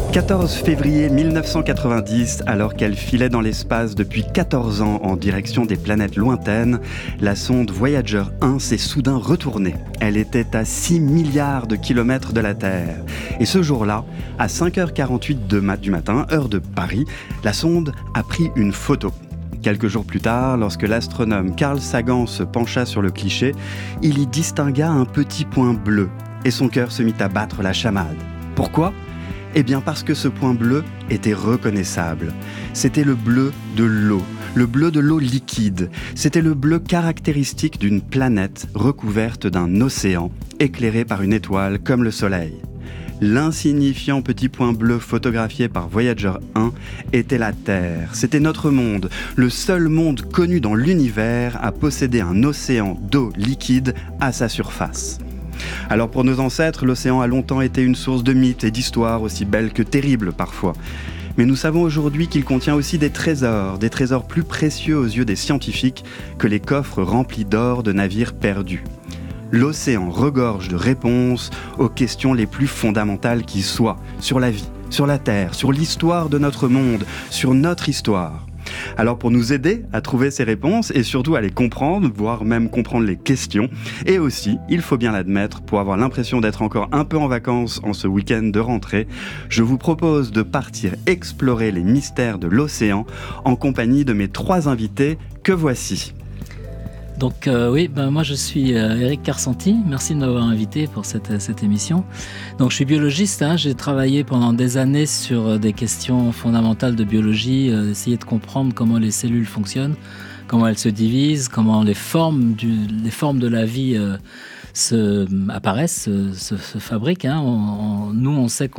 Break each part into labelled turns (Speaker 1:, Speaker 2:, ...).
Speaker 1: 14 février 1990, alors qu'elle filait dans l'espace depuis 14 ans en direction des planètes lointaines, la sonde Voyager 1 s'est soudain retournée. Elle était à 6 milliards de kilomètres de la Terre. Et ce jour-là, à 5h48 du matin, heure de Paris, la sonde a pris une photo. Quelques jours plus tard, lorsque l'astronome Carl Sagan se pencha sur le cliché, il y distingua un petit point bleu. Et son cœur se mit à battre la chamade. Pourquoi ? Eh bien parce que ce point bleu était reconnaissable. C'était le bleu de l'eau liquide. C'était le bleu caractéristique d'une planète recouverte d'un océan, éclairé par une étoile comme le Soleil. L'insignifiant petit point bleu photographié par Voyager 1 était la Terre. C'était notre monde, le seul monde connu dans l'univers à posséder un océan d'eau liquide à sa surface. Alors pour nos ancêtres, l'océan a longtemps été une source de mythes et d'histoires aussi belles que terribles parfois. Mais nous savons aujourd'hui qu'il contient aussi des trésors plus précieux aux yeux des scientifiques que les coffres remplis d'or de navires perdus. L'océan regorge de réponses aux questions les plus fondamentales qui soient, sur la vie, sur la Terre, sur l'histoire de notre monde, sur notre histoire. Alors pour nous aider à trouver ces réponses et surtout à les comprendre, voire même comprendre les questions, et aussi, il faut bien l'admettre, pour avoir l'impression d'être encore un peu en vacances en ce week-end de rentrée, je vous propose de partir explorer les mystères de l'océan en compagnie de mes 3 invités que voici.
Speaker 2: Donc moi je suis Éric Carsanti, merci de m'avoir invité pour cette émission. Donc je suis biologiste, j'ai travaillé pendant des années sur des questions fondamentales de biologie, essayer de comprendre comment les cellules fonctionnent, comment elles se divisent, comment les formes de la vie apparaissent, se fabriquent. Nous on sait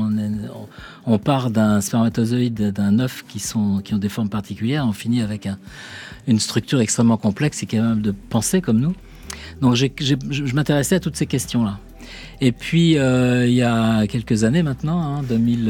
Speaker 2: on part d'un spermatozoïde, d'un œuf qui ont des formes particulières, on finit avec une structure extrêmement complexe et capable de penser comme nous. Donc je m'intéressais à toutes ces questions-là. Et puis il y a quelques années maintenant,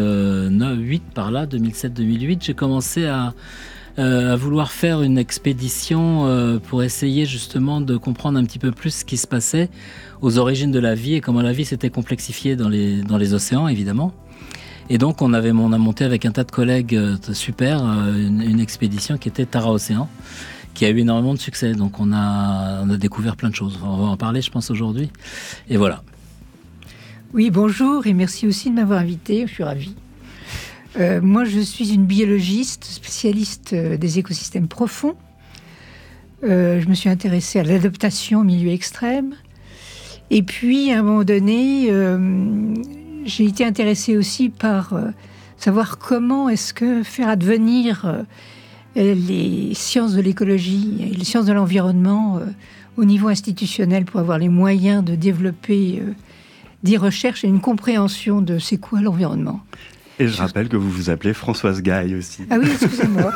Speaker 2: 2007-2008, j'ai commencé à vouloir faire une expédition pour essayer justement de comprendre un petit peu plus ce qui se passait aux origines de la vie et comment la vie s'était complexifiée dans les océans, évidemment. Et donc on a monté avec un tas de collègues super une expédition qui était Tara Océan, qui a eu énormément de succès. Donc on a découvert plein de choses. On va en parler, je pense, aujourd'hui. Et voilà.
Speaker 3: Oui, bonjour et merci aussi de m'avoir invité. Je suis ravie. Moi, je suis une biologiste spécialiste des écosystèmes profonds. Je me suis intéressée à l'adaptation au milieu extrême. Et puis, à un moment donné, j'ai été intéressée aussi par savoir comment est-ce que faire advenir les sciences de l'écologie et les sciences de l'environnement au niveau institutionnel pour avoir les moyens de développer des recherches et une compréhension de c'est quoi l'environnement.
Speaker 1: Et je rappelle que vous vous appelez Françoise Gaille aussi.
Speaker 3: Ah oui, excusez-moi.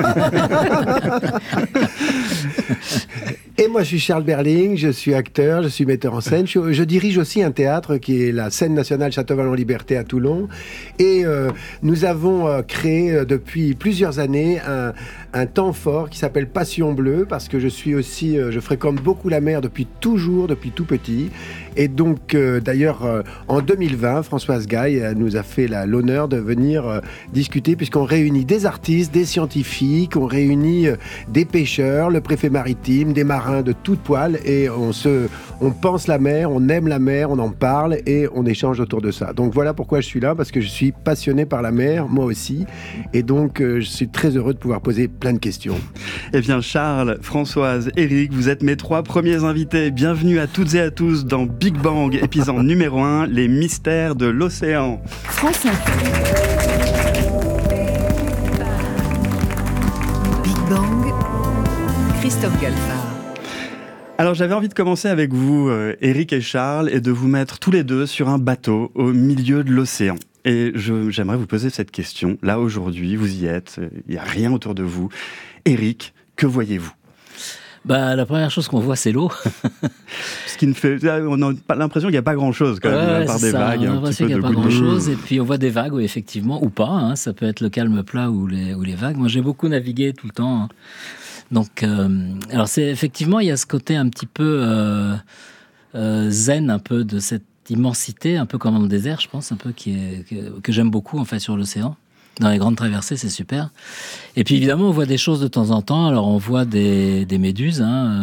Speaker 4: Et moi, je suis Charles Berling, je suis acteur, je suis metteur en scène. Je dirige aussi un théâtre qui est la Scène nationale Château-Vallon-Liberté à Toulon. Et nous avons créé depuis plusieurs années un temps fort qui s'appelle Passion Bleue, parce que je fréquente beaucoup la mer depuis toujours, depuis tout petit. Et donc, d'ailleurs, en 2020, Françoise Gaille nous a fait l'honneur de venir discuter, puisqu'on réunit des artistes, des scientifiques, on réunit des pêcheurs, le préfet maritime, des marins de toutes poils, et on pense la mer, on aime la mer, on en parle et on échange autour de ça. Donc voilà pourquoi je suis là, parce que je suis passionné par la mer, moi aussi, et donc je suis très heureux de pouvoir poser plein de questions.
Speaker 1: Eh bien Charles, Françoise, Éric, vous êtes mes 3 premiers invités. Bienvenue à toutes et à tous dans Big Bang, épisode numéro 1, les mystères de l'océan.
Speaker 5: France Inter. Big Bang, Christophe Galfard.
Speaker 1: Alors j'avais envie de commencer avec vous, Éric et Charles, et de vous mettre tous les deux sur un bateau au milieu de l'océan. Et j'aimerais vous poser cette question. Là, aujourd'hui, vous y êtes, il n'y a rien autour de vous. Éric, que voyez-vous ?
Speaker 2: La première chose qu'on voit, c'est l'eau.
Speaker 1: Ce qui ne fait... On n'a pas l'impression qu'il n'y a pas grand-chose, quand même, à part des vagues.
Speaker 2: On a l'impression qu'il n'y a pas grand-chose. Et puis, on voit des vagues, oui, effectivement, ou pas. Ça peut être le calme plat ou les vagues. Moi, j'ai beaucoup navigué tout le temps. Donc, alors effectivement, il y a ce côté un petit peu zen, un peu de cette immensité, un peu comme dans le désert, je pense, un peu que j'aime beaucoup en fait sur l'océan. Dans les grandes traversées, c'est super. Et puis évidemment, on voit des choses de temps en temps. Alors on voit des méduses,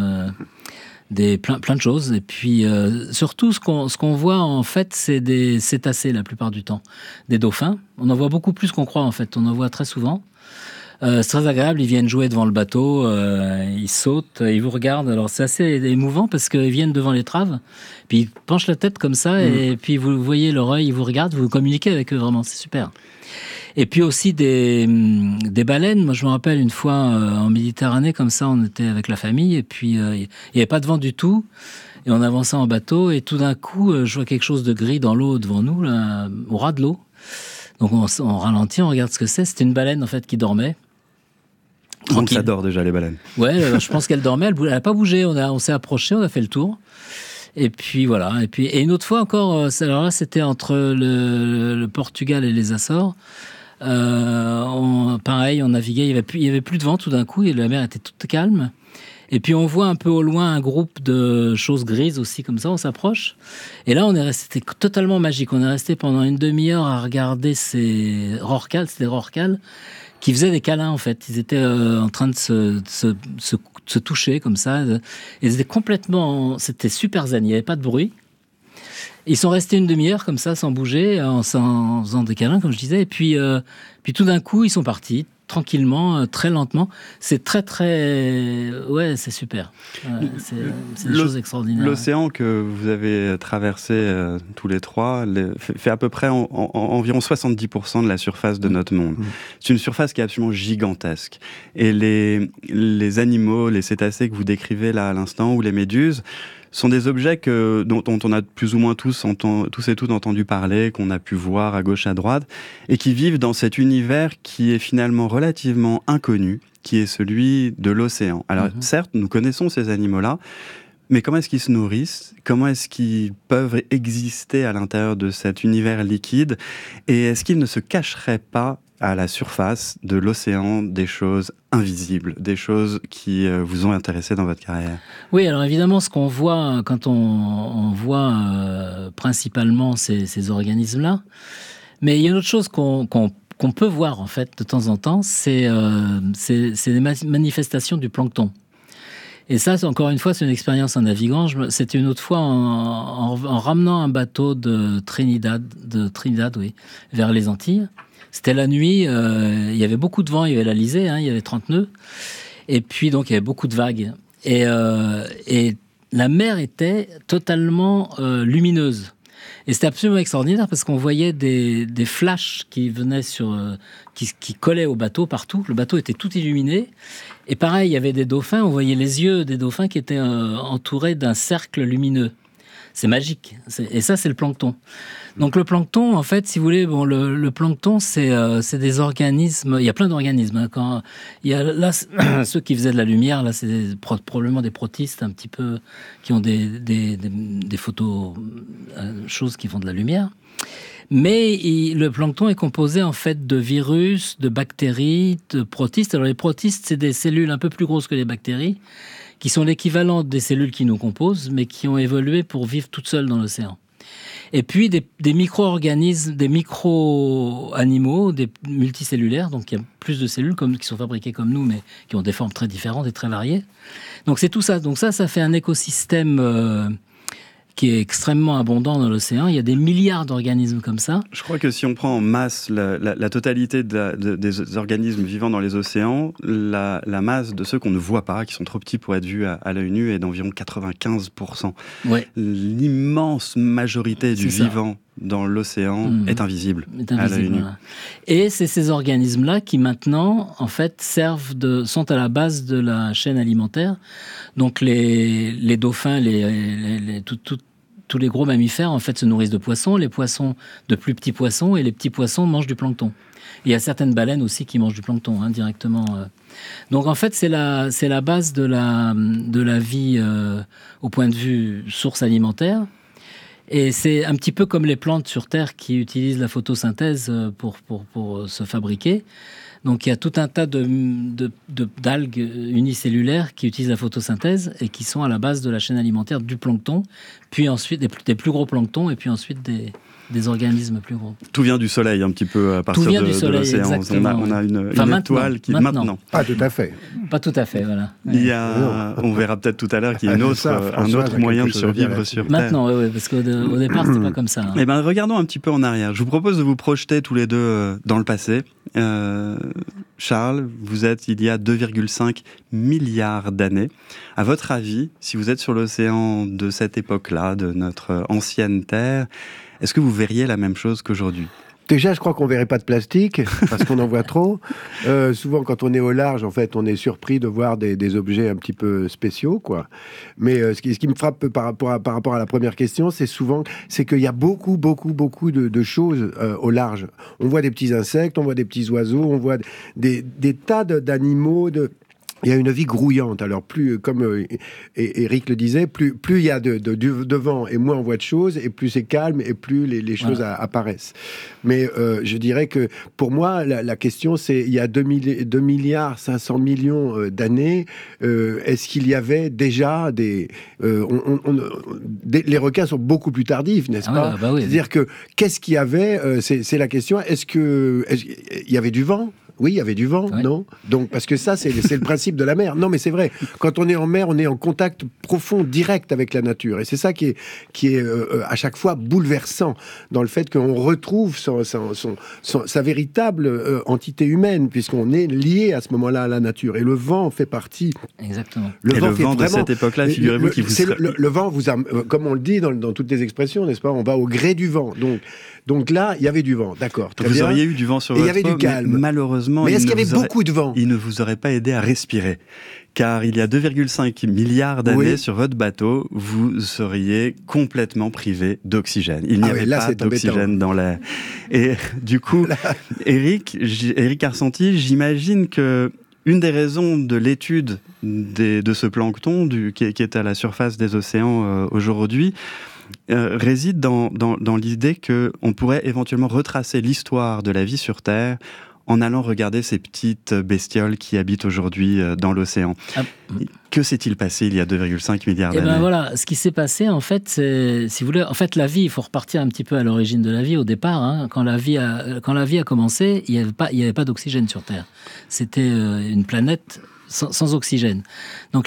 Speaker 2: plein de choses. Et puis surtout, ce qu'on voit en fait, c'est des cétacés la plupart du temps, des dauphins. On en voit beaucoup plus qu'on croit en fait. On en voit très souvent. C'est très agréable, ils viennent jouer devant le bateau, ils sautent, ils vous regardent. Alors c'est assez émouvant parce qu'ils viennent devant l'étrave, puis ils penchent la tête comme ça, et puis vous voyez leur œil, ils vous regardent, vous communiquez avec eux vraiment, c'est super. Et puis aussi des baleines. Moi je me rappelle une fois en Méditerranée, comme ça on était avec la famille, et puis il n'y avait pas de vent du tout, et on avançait en bateau, et tout d'un coup je vois quelque chose de gris dans l'eau devant nous, là, au ras de l'eau. Donc on ralentit, on regarde ce que c'est. C'était une baleine en fait qui dormait.
Speaker 1: Donc ça dort déjà les baleines.
Speaker 2: Ouais, je pense qu'elle dormait, elle n'a pas bougé, on s'est approché, on a fait le tour. Et puis voilà, et une autre fois encore, alors là c'était entre le Portugal et les Açores. Pareil, on naviguait, il y avait plus de vent tout d'un coup, et la mer était toute calme. Et puis on voit un peu au loin un groupe de choses grises aussi, comme ça, on s'approche. Et là, c'était totalement magique. On est resté pendant une demi-heure à regarder ces rorquals, c'était des rorquals, qui faisaient des câlins en fait. Ils étaient en train de se toucher comme ça. Et c'était super zen, il n'y avait pas de bruit. Ils sont restés une demi-heure comme ça, sans bouger, en faisant des câlins, comme je disais. Et puis tout d'un coup, ils sont partis, tranquillement, très lentement. C'est ouais, c'est super. C'est des choses extraordinaires.
Speaker 1: L'océan que vous avez traversé tous les trois fait à peu près environ 70% de la surface de notre monde. C'est une surface qui est absolument gigantesque. Et les animaux, les cétacés que vous décrivez là à l'instant, ou les méduses, sont des objets dont on a plus ou moins tous et toutes entendu parler, qu'on a pu voir à gauche, à droite, et qui vivent dans cet univers qui est finalement relativement inconnu, qui est celui de l'océan. Alors certes, nous connaissons ces animaux-là, mais comment est-ce qu'ils se nourrissent ? Comment est-ce qu'ils peuvent exister à l'intérieur de cet univers liquide ? Et est-ce qu'ils ne se cacheraient pas à la surface de l'océan des choses invisibles, des choses qui vous ont intéressé dans votre carrière?
Speaker 2: Oui, alors évidemment, ce qu'on voit quand on voit principalement ces organismes-là, mais il y a une autre chose qu'on peut voir en fait de temps en temps, c'est des manifestations du plancton. Et ça, encore une fois, c'est une expérience en naviguant. C'était une autre fois en ramenant un bateau de Trinidad, vers les Antilles. C'était la nuit, il y avait beaucoup de vent, il y avait l'Alizé, il y avait 30 nœuds. Et puis, donc, il y avait beaucoup de vagues. Et la mer était totalement lumineuse. Et c'était absolument extraordinaire parce qu'on voyait des flashs qui venaient qui collaient au bateau partout. Le bateau était tout illuminé. Et pareil, il y avait des dauphins. On voyait les yeux des dauphins qui étaient entourés d'un cercle lumineux. C'est magique. Et ça, c'est le plancton. Donc le plancton, en fait, si vous voulez, le plancton, c'est des organismes. Il y a plein d'organismes. Il y a là ceux qui faisaient de la lumière, là, c'est probablement des protistes un petit peu qui ont des photos, choses qui font de la lumière. Mais le plancton est composé en fait de virus, de bactéries, de protistes. Alors les protistes, c'est des cellules un peu plus grosses que les bactéries, qui sont l'équivalent des cellules qui nous composent, mais qui ont évolué pour vivre toutes seules dans l'océan. Et puis des micro-organismes, des micro-animaux, des multicellulaires, donc il y a plus de cellules qui sont fabriquées comme nous, mais qui ont des formes très différentes et très variées. Donc c'est tout ça. Donc ça fait un écosystème qui est extrêmement abondant dans l'océan. Il y a des milliards d'organismes comme ça.
Speaker 1: Je crois que si on prend en masse la totalité des organismes vivant dans les océans, la masse de ceux qu'on ne voit pas, qui sont trop petits pour être vus à l'œil nu, est d'environ 95%. Ouais. L'immense majorité du vivant dans l'océan est invisible à l'œil nu.
Speaker 2: Voilà. Et c'est ces organismes-là qui maintenant, en fait, sont à la base de la chaîne alimentaire. Donc les dauphins, tous les gros mammifères, en fait, se nourrissent de poissons. Les poissons de plus petits poissons, et les petits poissons mangent du plancton. Et il y a certaines baleines aussi qui mangent du plancton directement. Donc en fait, c'est la base de la vie au point de vue source alimentaire. Et c'est un petit peu comme les plantes sur Terre qui utilisent la photosynthèse pour se fabriquer. Donc il y a tout un tas d'algues unicellulaires qui utilisent la photosynthèse et qui sont à la base de la chaîne alimentaire du plancton, puis ensuite des plus gros planctons et puis ensuite des organismes plus gros.
Speaker 1: Tout vient du soleil un petit peu à partir de l'océan. On a une étoile qui maintenant.
Speaker 4: Pas tout à fait.
Speaker 2: Pas tout à fait, voilà.
Speaker 1: Il y a, on verra peut-être tout à l'heure qu'il y a un autre moyen de survivre sur Terre.
Speaker 2: Maintenant, oui, parce qu'au départ, c'était pas comme ça. Hein.
Speaker 1: Eh ben, regardons un petit peu en arrière. Je vous propose de vous projeter tous les deux dans le passé. Charles, vous êtes il y a 2,5 milliards d'années. À votre avis, si vous êtes sur l'océan de cette époque-là, de notre ancienne Terre, est-ce que vous verriez la même chose qu'aujourd'hui ?
Speaker 4: Déjà, je crois qu'on ne verrait pas de plastique, parce qu'on en voit trop. Souvent, quand on est au large, en fait, on est surpris de voir des objets un petit peu spéciaux, quoi. Mais ce qui me frappe par rapport à la première question, c'est qu'il y a beaucoup de choses au large. On voit des petits insectes, on voit des petits oiseaux, on voit des tas d'animaux, il y a une vie grouillante. Alors, plus, comme Éric le disait, plus il y a de vent et moins on voit de choses, et plus c'est calme et plus les choses apparaissent. Mais je dirais que pour moi, la question, c'est il y a 2 milliards 500 millions d'années, est-ce qu'il y avait déjà des... les requins sont beaucoup plus tardifs, n'est-ce pas ?
Speaker 2: Oui.
Speaker 4: C'est-à-dire que, qu'est-ce qu'il y avait c'est la question. Est-ce qu'il y avait du vent ? Oui, il y avait du vent, oui. Non ? Donc, parce que ça, c'est le principe de la mer. Non, mais c'est vrai. Quand on est en mer, on est en contact profond, direct avec la nature. Et c'est ça qui est à chaque fois bouleversant dans le fait qu'on retrouve sa véritable entité humaine, puisqu'on est lié à ce moment-là à la nature. Et le vent fait partie.
Speaker 2: Exactement.
Speaker 1: Le vent de cette époque-là, figurez-vous qu'il vous
Speaker 4: le vent vous a, comme on le dit dans toutes les expressions, n'est-ce pas ? On va au gré du vent. Donc là, il y avait du vent, d'accord. Très bien.
Speaker 1: Vous auriez eu du vent sur votre
Speaker 4: peau, il y avait du calme.
Speaker 1: Malheureusement,
Speaker 4: mais est-ce qu'il y avait beaucoup de vent ?
Speaker 1: Il ne vous aurait pas aidé à respirer. Car il y a 2,5 milliards d'années sur votre bateau, vous seriez complètement privé d'oxygène. Il n'y avait pas d'oxygène dans l'air. Et du coup, Éric Arcenti, j'imagine que une des raisons de l'étude de ce plancton qui est à la surface des océans aujourd'hui, réside dans l'idée qu'on pourrait éventuellement retracer l'histoire de la vie sur Terre en allant regarder ces petites bestioles qui habitent aujourd'hui dans l'océan. Que s'est-il passé il y a 2,5 milliards d'années ?
Speaker 2: Ben voilà, ce qui s'est passé, en fait, c'est, si vous voulez, en fait, la vie, il faut repartir un petit peu à l'origine de la vie, au départ. Hein, quand la vie a commencé, il n'y avait pas d'oxygène sur Terre. C'était une planète sans oxygène. Donc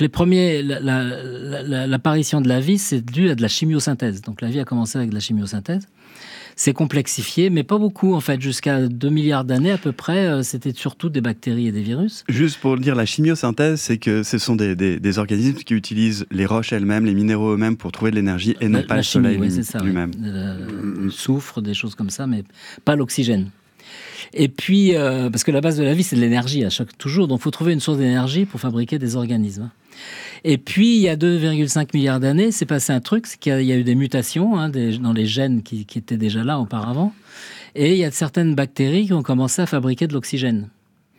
Speaker 2: l'apparition de la vie, c'est dû à de la chimiosynthèse. Donc la vie a commencé avec de la chimiosynthèse. C'est complexifié, mais pas beaucoup, en fait. Jusqu'à 2 milliards d'années, à peu près, c'était surtout des bactéries et des virus.
Speaker 1: Juste pour le dire, la chimiosynthèse, c'est que ce sont des organismes qui utilisent les roches elles-mêmes, les minéraux eux-mêmes pour trouver de l'énergie et non pas le soleil lui-même.
Speaker 2: Le soufre, des choses comme ça, mais pas l'oxygène. Et puis, parce que la base de la vie, c'est de l'énergie, toujours. Donc, il faut trouver une source d'énergie pour fabriquer des organismes. Et puis, il y a 2,5 milliards d'années, c'est passé un truc, c'est qu'il y a eu des mutations dans les gènes qui étaient déjà là auparavant. Et il y a certaines bactéries qui ont commencé à fabriquer de l'oxygène.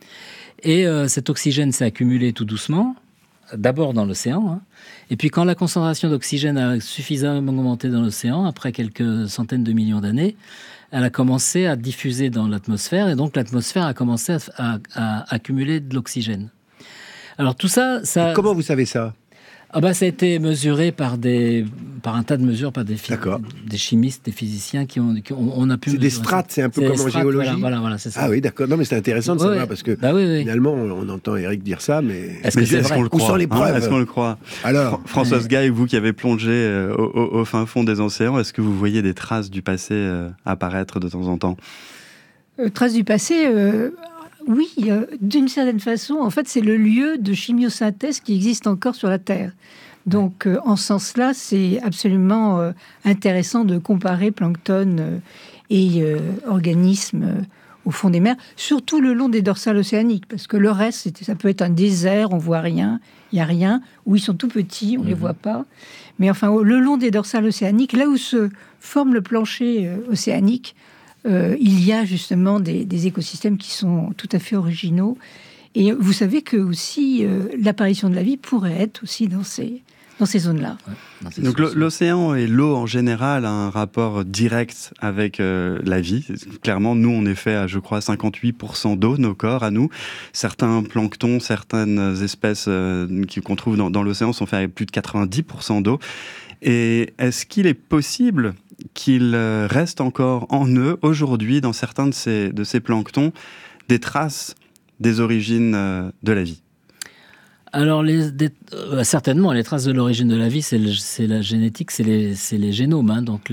Speaker 2: Et cet oxygène s'est accumulé tout doucement, d'abord dans l'océan. Et puis, quand la concentration d'oxygène a suffisamment augmenté dans l'océan, après quelques centaines de millions d'années, elle a commencé à diffuser dans l'atmosphère. Et donc, l'atmosphère a commencé à accumuler de l'oxygène. Alors tout ça...
Speaker 4: Et comment vous savez ça ?
Speaker 2: Ça a été mesuré par un tas de mesures, par des chimistes, des physiciens on a pu...
Speaker 4: C'est des strates, c'est un peu comme en géologie.
Speaker 2: Voilà, c'est ça.
Speaker 4: Ah oui, d'accord. Non, mais c'est intéressant de savoir, parce que finalement, on entend Éric dire ça, mais...
Speaker 2: Est-ce que c'est vrai ?
Speaker 1: Où sont
Speaker 4: les preuves ?
Speaker 1: Est-ce qu'on le croit ?
Speaker 4: Alors,
Speaker 1: Françoise Gaille, vous qui avez plongé au fin fond des océans, est-ce que vous voyez des traces du passé apparaître de temps en temps ?
Speaker 3: Traces du passé oui, d'une certaine façon, en fait, c'est le lieu de chimiosynthèse qui existe encore sur la Terre. Donc, en ce sens-là, c'est absolument intéressant de comparer plancton et organismes au fond des mers, surtout le long des dorsales océaniques, parce que le reste, ça peut être un désert, on voit rien, il n'y a rien, où ils sont tout petits, on ne les voit pas. Mais enfin, le long des dorsales océaniques, là où se forme le plancher océanique, il y a justement des écosystèmes qui sont tout à fait originaux. Et vous savez que aussi l'apparition de la vie pourrait être aussi dans dans ces zones-là.
Speaker 2: Ouais,
Speaker 1: Donc l'océan et l'eau en général a un rapport direct avec la vie. Clairement, nous, on est fait à, je crois, 58% d'eau, nos corps, à nous. Certains planctons, certaines espèces qu'on trouve dans l'océan sont faits avec plus de 90% d'eau. Et est-ce qu'il est possible qu'il reste encore en eux, aujourd'hui, dans certains de ces planctons, des traces des origines de la vie ?
Speaker 2: Alors, certainement, les traces de l'origine de la vie, c'est la génétique, c'est les génomes. Hein, donc,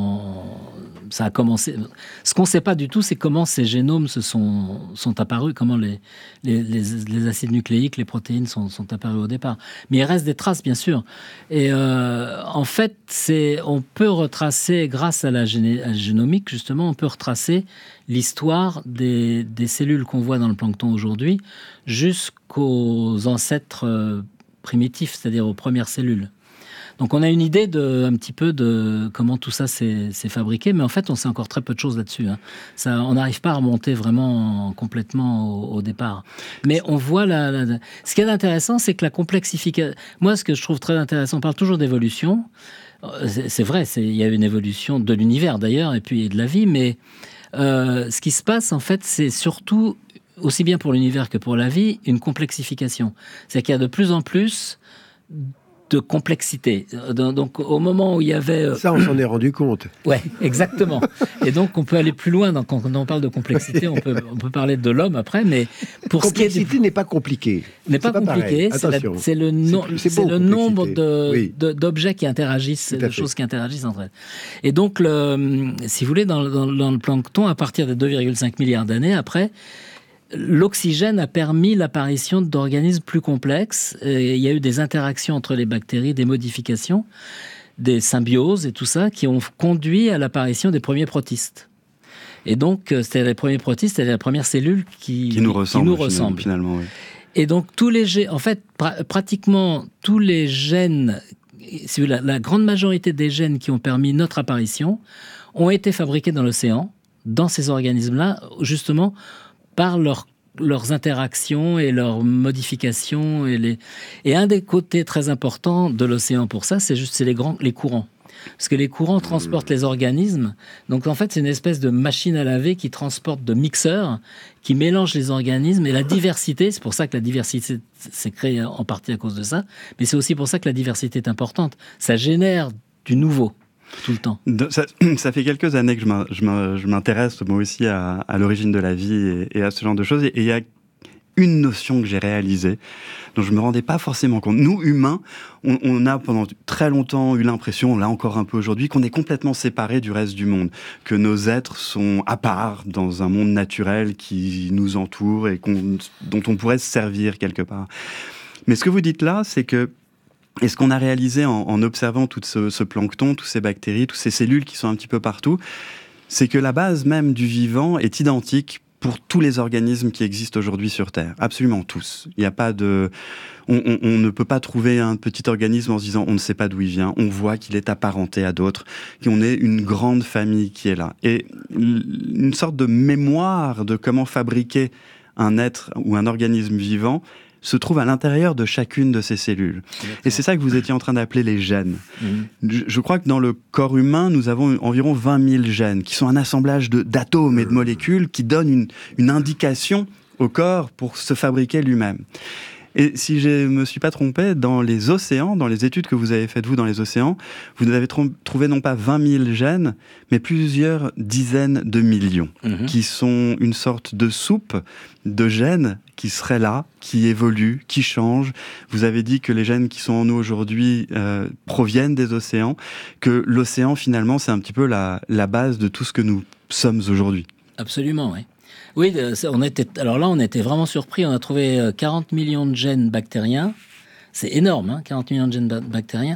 Speaker 2: ça a commencé. Ce qu'on ne sait pas du tout, c'est comment ces génomes sont apparus, comment les acides nucléiques, les protéines sont apparus au départ. Mais il reste des traces, bien sûr. Et en fait, on peut retracer, grâce à la génomique, justement, on peut retracer l'histoire des cellules qu'on voit dans le plancton aujourd'hui jusqu'aux ancêtres primitifs, c'est-à-dire aux premières cellules. Donc on a une idée un petit peu de comment tout ça s'est fabriqué, mais en fait on sait encore très peu de choses là-dessus. Hein. On n'arrive pas à remonter vraiment complètement au départ. Mais on voit ce qui est intéressant, c'est que la complexification... Moi, ce que je trouve très intéressant, on parle toujours d'évolution. C'est vrai, il y a une évolution de l'univers d'ailleurs, et puis de la vie, mais ce qui se passe en fait, c'est surtout, aussi bien pour l'univers que pour la vie, une complexification. C'est-à-dire qu'il y a de plus en plus de complexité. Donc, au moment où il y avait...
Speaker 4: Ça, on s'en est rendu compte.
Speaker 2: Ouais, exactement. Et donc, on peut aller plus loin. Donc, quand on parle de complexité, on peut parler de l'homme après, mais pour ce qui est...
Speaker 4: Complexité n'est pas compliqué.
Speaker 2: N'est pas compliqué. C'est le nombre d'objets qui interagissent, de choses qui interagissent entre elles. Et donc, si vous voulez, dans le plancton, à partir de 2,5 milliards d'années après, l'oxygène a permis l'apparition d'organismes plus complexes. Et il y a eu des interactions entre les bactéries, des modifications, des symbioses et tout ça, qui ont conduit à l'apparition des premiers protistes. Et donc, c'était les premiers protistes, c'était la première cellule qui nous ressemble. Finalement, oui. Et donc, pratiquement tous les gènes, la grande majorité des gènes qui ont permis notre apparition, ont été fabriqués dans l'océan, dans ces organismes-là, justement, par leurs interactions et leurs modifications. Et un des côtés très importants de l'océan pour ça, c'est les courants. Parce que les courants transportent les organismes. Donc en fait, c'est une espèce de machine à laver qui transporte de mixeurs, qui mélange les organismes. Et la diversité, c'est pour ça que la diversité s'est créée en partie à cause de ça. Mais c'est aussi pour ça que la diversité est importante. Ça génère du nouveau. Tout le temps.
Speaker 1: Ça fait quelques années que je m'intéresse moi aussi à l'origine de la vie et à ce genre de choses. Et il y a une notion que j'ai réalisée, dont je ne me rendais pas forcément compte. Nous, humains, on a pendant très longtemps eu l'impression, là encore un peu aujourd'hui, qu'on est complètement séparés du reste du monde, que nos êtres sont à part dans un monde naturel qui nous entoure et dont on pourrait se servir quelque part. Mais ce que vous dites là, c'est que et ce qu'on a réalisé en observant tout ce plancton, toutes ces bactéries, toutes ces cellules qui sont un petit peu partout, c'est que la base même du vivant est identique pour tous les organismes qui existent aujourd'hui sur Terre. Absolument tous. Il n'y a pas de... On ne peut pas trouver un petit organisme en se disant on ne sait pas d'où il vient. On voit qu'il est apparenté à d'autres, qu'on est une grande famille qui est là. Et une sorte de mémoire de comment fabriquer un être ou un organisme vivant se trouve à l'intérieur de chacune de ces cellules. Exactement. Et c'est ça que vous étiez en train d'appeler les gènes. Je crois que dans le corps humain, nous avons environ 20 000 gènes, qui sont un assemblage d'atomes et de molécules qui donnent une indication au corps pour se fabriquer lui-même. Et si je ne me suis pas trompé, dans les océans, dans les études que vous avez faites, vous, dans les océans, vous avez trouvé non pas 20 000 gènes, mais plusieurs dizaines de millions, qui sont une sorte de soupe de gènes qui seraient là, qui évoluent, qui changent. Vous avez dit que les gènes qui sont en nous aujourd'hui proviennent des océans, que l'océan, finalement, c'est un petit peu la base de tout ce que nous sommes aujourd'hui.
Speaker 2: Absolument, oui. Oui, alors là, on était vraiment surpris. On a trouvé 40 millions de gènes bactériens. C'est énorme, hein, 40 millions de gènes bactériens.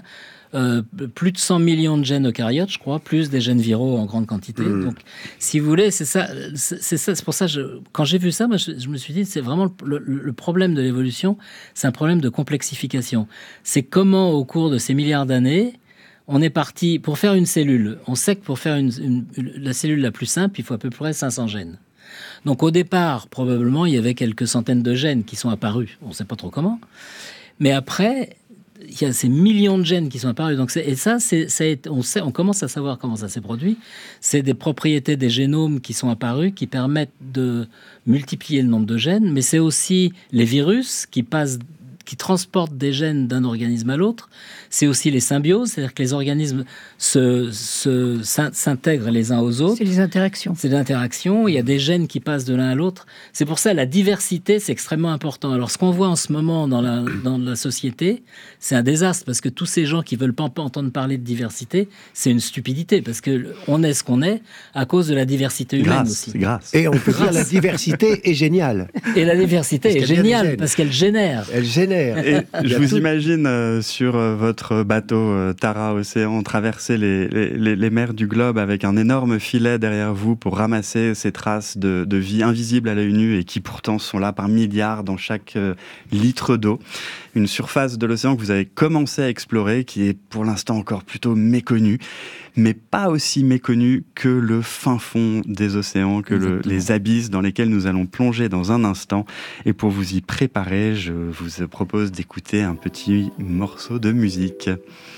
Speaker 2: Plus de 100 millions de gènes eucaryotes, je crois, plus des gènes viraux en grande quantité. Donc, si vous voulez, c'est ça. C'est pour ça, quand j'ai vu ça, moi, je me suis dit, c'est vraiment le problème de l'évolution, c'est un problème de complexification. C'est comment, au cours de ces milliards d'années, on est parti pour faire une cellule. On sait que pour faire la cellule la plus simple, il faut à peu près 500 gènes. Donc au départ, probablement, il y avait quelques centaines de gènes qui sont apparus. On ne sait pas trop comment. Mais après, il y a ces millions de gènes qui sont apparus. Donc on commence à savoir comment ça s'est produit. C'est des propriétés des génomes qui sont apparues, qui permettent de multiplier le nombre de gènes, mais c'est aussi les virus qui transportent des gènes d'un organisme à l'autre. C'est aussi les symbioses, c'est-à-dire que les organismes s'intègrent les uns aux autres.
Speaker 3: C'est les interactions.
Speaker 2: C'est des interactions, il y a des gènes qui passent de l'un à l'autre. C'est pour ça la diversité, c'est extrêmement important. Alors ce qu'on voit en ce moment dans la société, c'est un désastre, parce que tous ces gens qui ne veulent pas entendre parler de diversité, c'est une stupidité, parce qu'on est ce qu'on est à cause de la diversité humaine aussi.
Speaker 1: C'est grâce.
Speaker 4: Et on peut dire la diversité est géniale.
Speaker 2: Et la diversité est géniale, parce qu'elle génère.
Speaker 4: Elle génère.
Speaker 1: Et je vous imagine sur votre bateau Tara Océan traverser les mers du globe avec un énorme filet derrière vous pour ramasser ces traces de vie invisibles à l'œil nu et qui pourtant sont là par milliards dans chaque litre d'eau. Une surface de l'océan que vous avez commencé à explorer qui est pour l'instant encore plutôt méconnue, mais pas aussi méconnue que le fin fond des océans, que les abysses dans lesquels nous allons plonger dans un instant. Et pour vous y préparer, je vous propose d'écouter un petit morceau de musique.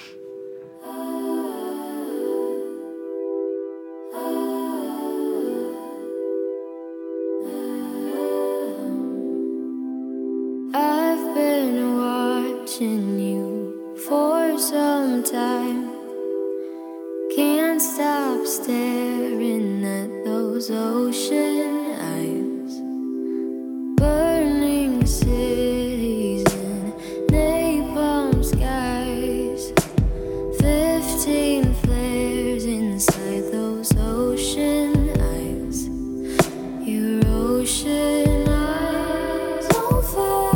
Speaker 6: I've been watching you for some time. Can't stop staring at those ocean eyes. Burning cities and napalm skies. 15 flares inside those ocean eyes. Your ocean eyes on fire.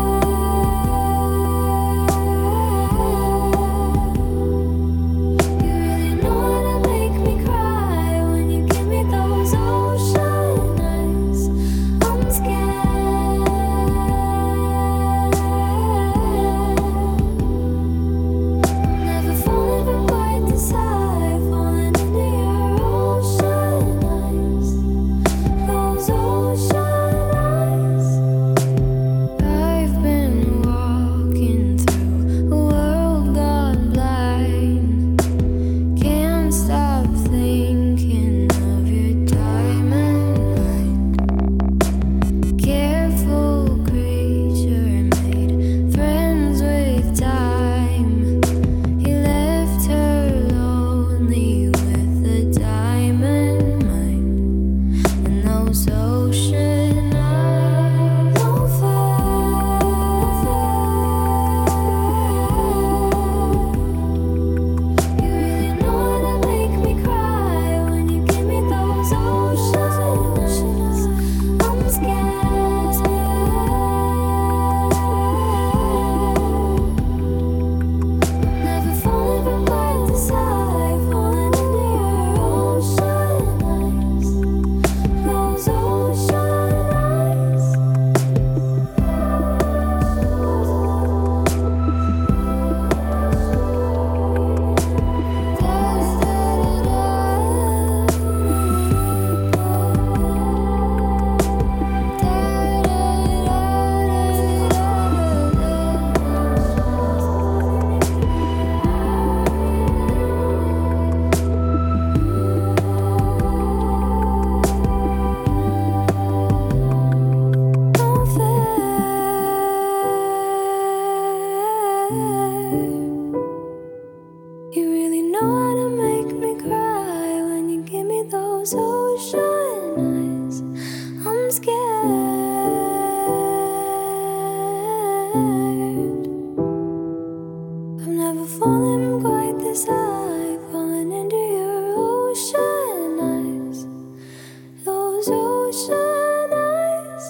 Speaker 6: You really know how to make me cry when you give me those ocean eyes. I'm scared. Never falling from quite this high, falling into your ocean eyes. Those ocean eyes. I've been walking through a world gone blind. Can't stop thinking of your diamond mind. Careful creature made friends with time. He left her lonely with a diamond mind. And those ocean eyes on fire. You really know how to make me cry when you give me those ocean eyes. I'm scared. Never falling from quite this high, falling into your ocean eyes. Those ocean eyes. You really know how to make me cry when you give me those ocean eyes. I'm scared. I'm never falling quite this high, falling into your ocean eyes. Those ocean eyes.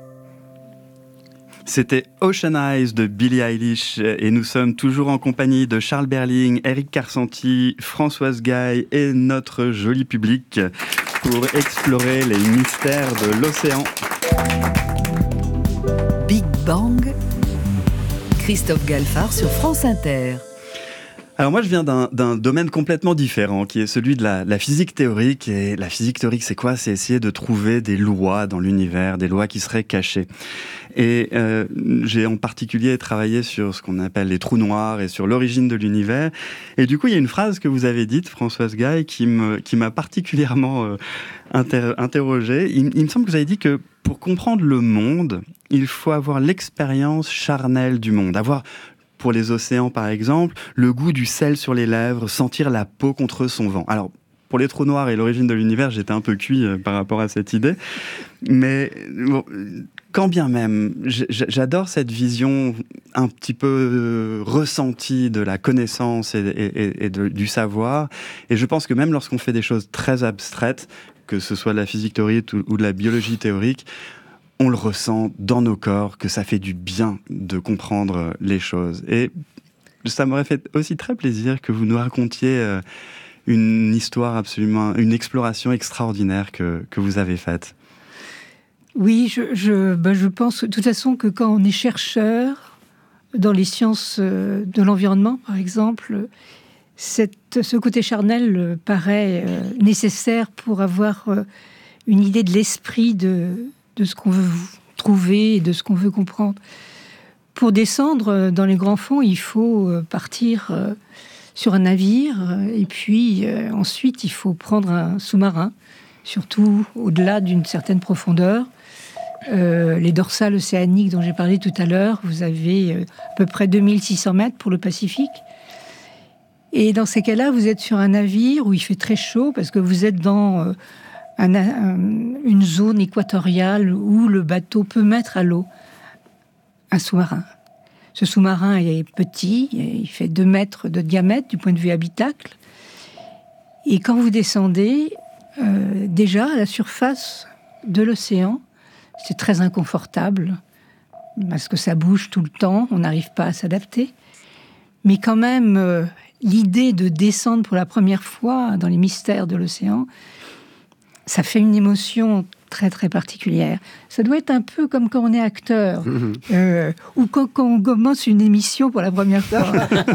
Speaker 1: C'était Ocean Eyes de Billie Eilish et nous sommes toujours en compagnie de Charles Berling, Eric Karsanti, Françoise Gaille et notre joli public pour explorer les mystères de l'océan.
Speaker 5: Big Bang, Christophe Galfard sur France Inter.
Speaker 1: Alors moi, je viens d'un domaine complètement différent, qui est celui de la physique théorique. Et la physique théorique, c'est quoi? C'est essayer de trouver des lois dans l'univers, des lois qui seraient cachées. Et j'ai en particulier travaillé sur ce qu'on appelle les trous noirs et sur l'origine de l'univers. Et du coup, il y a une phrase que vous avez dite, Françoise Gaille, qui m'a particulièrement interrogé. Il me semble que vous avez dit que pour comprendre le monde, il faut avoir l'expérience charnelle du monde, avoir, pour les océans par exemple, le goût du sel sur les lèvres, sentir la peau contre son vent. Alors, pour les trous noirs et l'origine de l'univers, j'étais un peu cuit par rapport à cette idée. Mais bon, quand bien même, j'adore cette vision un petit peu ressentie de la connaissance et du savoir. Et je pense que même lorsqu'on fait des choses très abstraites, que ce soit de la physique théorique ou de la biologie théorique, on le ressent dans nos corps, que ça fait du bien de comprendre les choses. Et ça m'aurait fait aussi très plaisir que vous nous racontiez une histoire absolument, une exploration extraordinaire que vous avez faite.
Speaker 3: Oui, je pense de toute façon que quand on est chercheur dans les sciences de l'environnement, par exemple, ce côté charnel paraît nécessaire pour avoir une idée de l'esprit de ce qu'on veut trouver et de ce qu'on veut comprendre. Pour descendre dans les grands fonds, il faut partir sur un navire et puis ensuite il faut prendre un sous-marin, surtout au-delà d'une certaine profondeur. Les dorsales océaniques dont j'ai parlé tout à l'heure, vous avez à peu près 2600 mètres pour le Pacifique. Et dans ces cas-là, vous êtes sur un navire où il fait très chaud parce que vous êtes dans une zone équatoriale où le bateau peut mettre à l'eau un sous-marin. Ce sous-marin est petit, il fait 2 mètres de diamètre du point de vue habitacle. Et quand vous descendez, déjà à la surface de l'océan, c'est très inconfortable parce que ça bouge tout le temps, on n'arrive pas à s'adapter. Mais quand même, l'idée de descendre pour la première fois dans les mystères de l'océan, ça fait une émotion très très particulière. Ça doit être un peu comme quand on est acteur ou quand on commence une émission pour la première fois.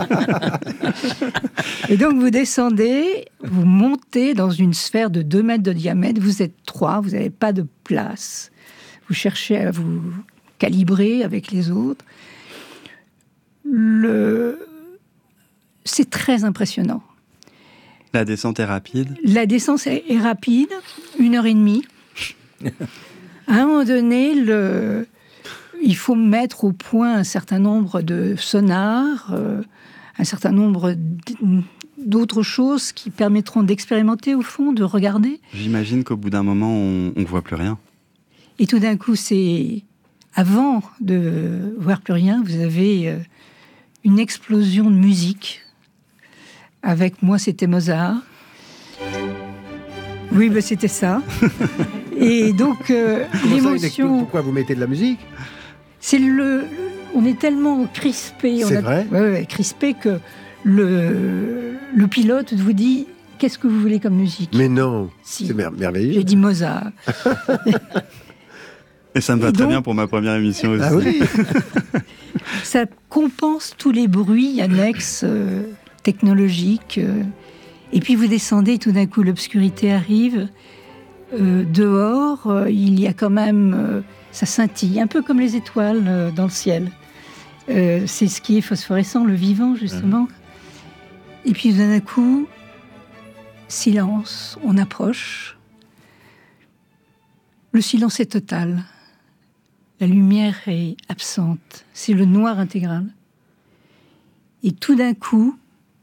Speaker 3: Et donc vous descendez, vous montez dans une sphère de 2 mètres de diamètre, vous êtes 3, vous n'avez pas de place. Vous cherchez à vous calibrer avec les autres. C'est très impressionnant.
Speaker 1: La descente est rapide?
Speaker 3: La descente est rapide, 1h30. À un moment donné, il faut mettre au point un certain nombre de sonars, un certain nombre d'autres choses qui permettront d'expérimenter au fond, de regarder.
Speaker 1: J'imagine qu'au bout d'un moment, on ne voit plus rien.
Speaker 3: Et tout d'un coup, avant de voir plus rien, vous avez une explosion de musique. Avec moi, c'était Mozart. Oui, ben c'était ça. Et donc, l'émotion...
Speaker 4: Pourquoi vous mettez de la musique?
Speaker 3: On est tellement crispé.
Speaker 4: C'est vrai?
Speaker 3: Ouais, crispé que le pilote vous dit « Qu'est-ce que vous voulez comme musique ?»
Speaker 4: Mais non,
Speaker 3: si.
Speaker 4: C'est merveilleux.
Speaker 3: J'ai dit Mozart.
Speaker 1: Et ça me va très bien pour ma première émission aussi.
Speaker 4: Ah oui.
Speaker 3: Ça compense tous les bruits annexes technologiques. Et puis vous descendez, tout d'un coup, l'obscurité arrive. Dehors, il y a quand même... ça scintille, un peu comme les étoiles dans le ciel. C'est ce qui est phosphorescent, le vivant, justement. Et puis d'un coup, silence, on approche. Le silence est total. La lumière est absente. C'est le noir intégral. Et tout d'un coup,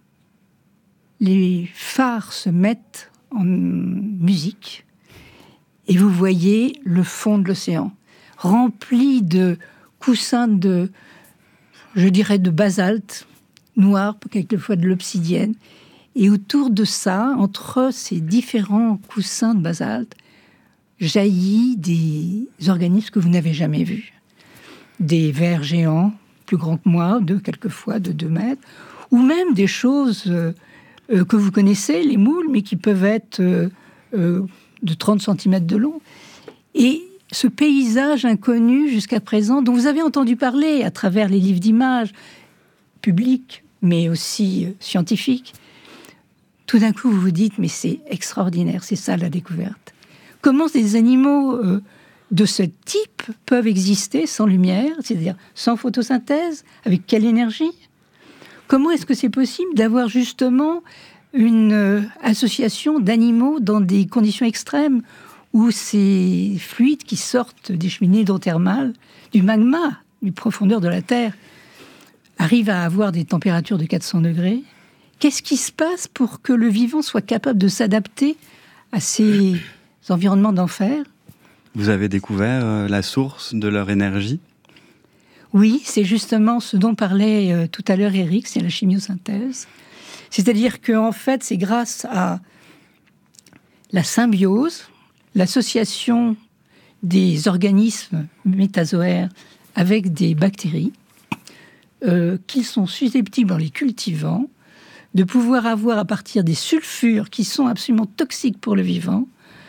Speaker 3: les phares se mettent en musique et vous voyez le fond de l'océan, rempli de coussins de basalte noir, quelquefois de l'obsidienne. Et autour de ça, entre ces différents coussins de basalte, jaillit des organismes que vous n'avez jamais vus. Des vers géants, plus grands que moi, quelquefois de 2 mètres, ou même des choses que vous connaissez, les moules, mais qui peuvent être de 30 cm de long. Et ce paysage inconnu jusqu'à présent, dont vous avez entendu parler à travers les livres d'images publics, mais aussi scientifiques. Tout d'un coup, vous vous dites, mais c'est extraordinaire, c'est ça la découverte. Comment des animaux de ce type peuvent exister sans lumière, c'est-à-dire sans photosynthèse, avec quelle énergie ? Comment est-ce que c'est possible d'avoir justement une association d'animaux dans des conditions extrêmes où ces fluides qui sortent des cheminées hydrothermales, du magma, du profondeur de la Terre, arrivent à avoir des températures de 400 degrés ? Qu'est-ce qui se passe pour que le vivant soit capable de s'adapter à ces environnements d'enfer ?
Speaker 1: Vous avez découvert la source de leur énergie ?
Speaker 3: Oui, c'est justement ce dont parlait tout à l'heure Eric, c'est la chimiosynthèse. C'est-à-dire qu'en fait, c'est grâce à la symbiose, l'association des organismes métazoaires avec des bactéries, qu'ils sont susceptibles, en les cultivant, de pouvoir avoir à partir des sulfures qui sont absolument toxiques pour le vivant,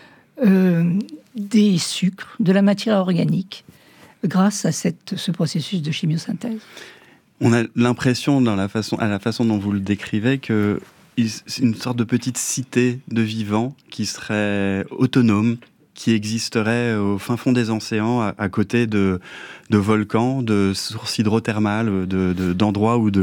Speaker 3: des sucres, de la matière organique, grâce à ce processus de chimiosynthèse.
Speaker 1: On a l'impression, à la façon dont vous le décrivez, que c'est une sorte de petite cité de vivants qui serait autonome, qui existerait au fin fond des océans, à côté de volcans, de sources hydrothermales, d'endroits où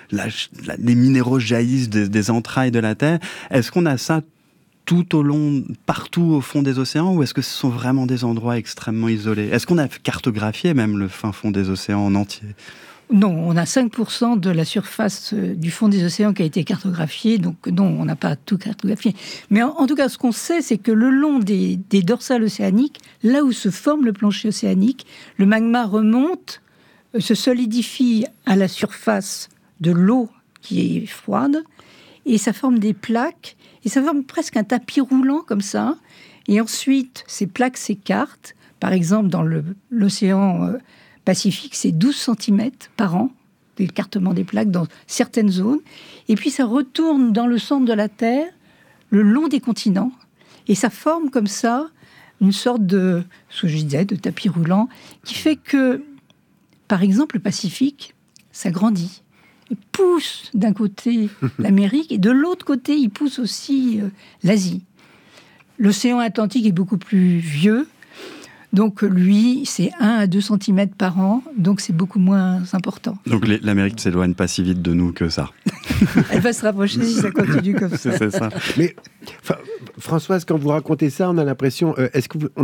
Speaker 1: les minéraux jaillissent des entrailles de la Terre. Est-ce qu'on a ça tout au long, partout au fond des océans, ou est-ce que ce sont vraiment des endroits extrêmement isolés ? Est-ce qu'on a cartographié même le fin fond des océans en entier ?
Speaker 3: Non, on a 5% de la surface du fond des océans qui a été cartographiée, donc non, on n'a pas tout cartographié. Mais en tout cas, ce qu'on sait, c'est que le long des dorsales océaniques, là où se forme le plancher océanique, le magma remonte, se solidifie à la surface de l'eau qui est froide, et ça forme des plaques, et ça forme presque un tapis roulant comme ça. Et ensuite, ces plaques s'écartent. Par exemple, dans l'océan Pacifique, c'est 12 cm par an, l'écartement des plaques dans certaines zones. Et puis ça retourne dans le centre de la Terre, le long des continents. Et ça forme comme ça une sorte de, ce que je disais, de tapis roulant, qui fait que, par exemple, le Pacifique, ça grandit. Il pousse d'un côté l'Amérique et de l'autre côté, il pousse aussi l'Asie. L'océan Atlantique est beaucoup plus vieux. Donc lui, c'est 1 à 2 cm par an, donc c'est beaucoup moins important.
Speaker 1: Donc l'Amérique ne s'éloigne pas si vite de nous que ça.
Speaker 3: Elle va se rapprocher si ça continue comme ça.
Speaker 1: C'est ça.
Speaker 4: Mais Françoise, quand vous racontez ça, on a l'impression, on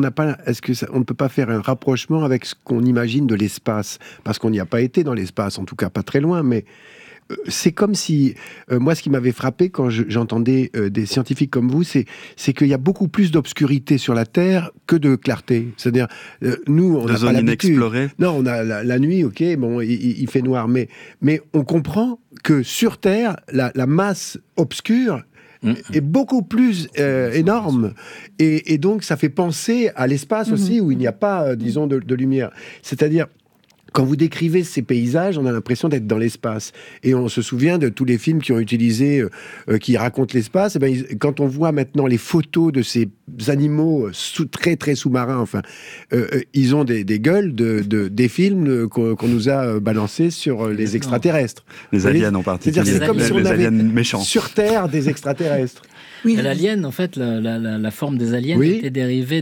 Speaker 4: ne peut pas faire un rapprochement avec ce qu'on imagine de l'espace, parce qu'on n'y a pas été dans l'espace, en tout cas pas très loin, mais c'est comme si, moi ce qui m'avait frappé quand j'entendais des scientifiques comme vous, c'est qu'il y a beaucoup plus d'obscurité sur la Terre que de clarté. C'est-à-dire, nous, on n'a pas l'habitude. Non, on a la nuit, ok, bon, il fait noir, mais on comprend que sur Terre, la masse obscure est beaucoup plus énorme. Et donc, ça fait penser à l'espace aussi, où il n'y a pas, disons, de lumière. C'est-à-dire, quand vous décrivez ces paysages, on a l'impression d'être dans l'espace. Et on se souvient de tous les films qui ont utilisé, qui racontent l'espace. Et ben, quand on voit maintenant les photos de ces animaux très très sous-marins, enfin, ils ont des gueules des films qu'on nous a balancés sur les extraterrestres.
Speaker 1: Les aliens en particulier.
Speaker 3: C'est-à-dire,
Speaker 4: c'est comme si on avait
Speaker 1: méchants.
Speaker 4: sur Terre des extraterrestres.
Speaker 3: Oui.
Speaker 2: L'alien, en fait, la forme des aliens était dérivée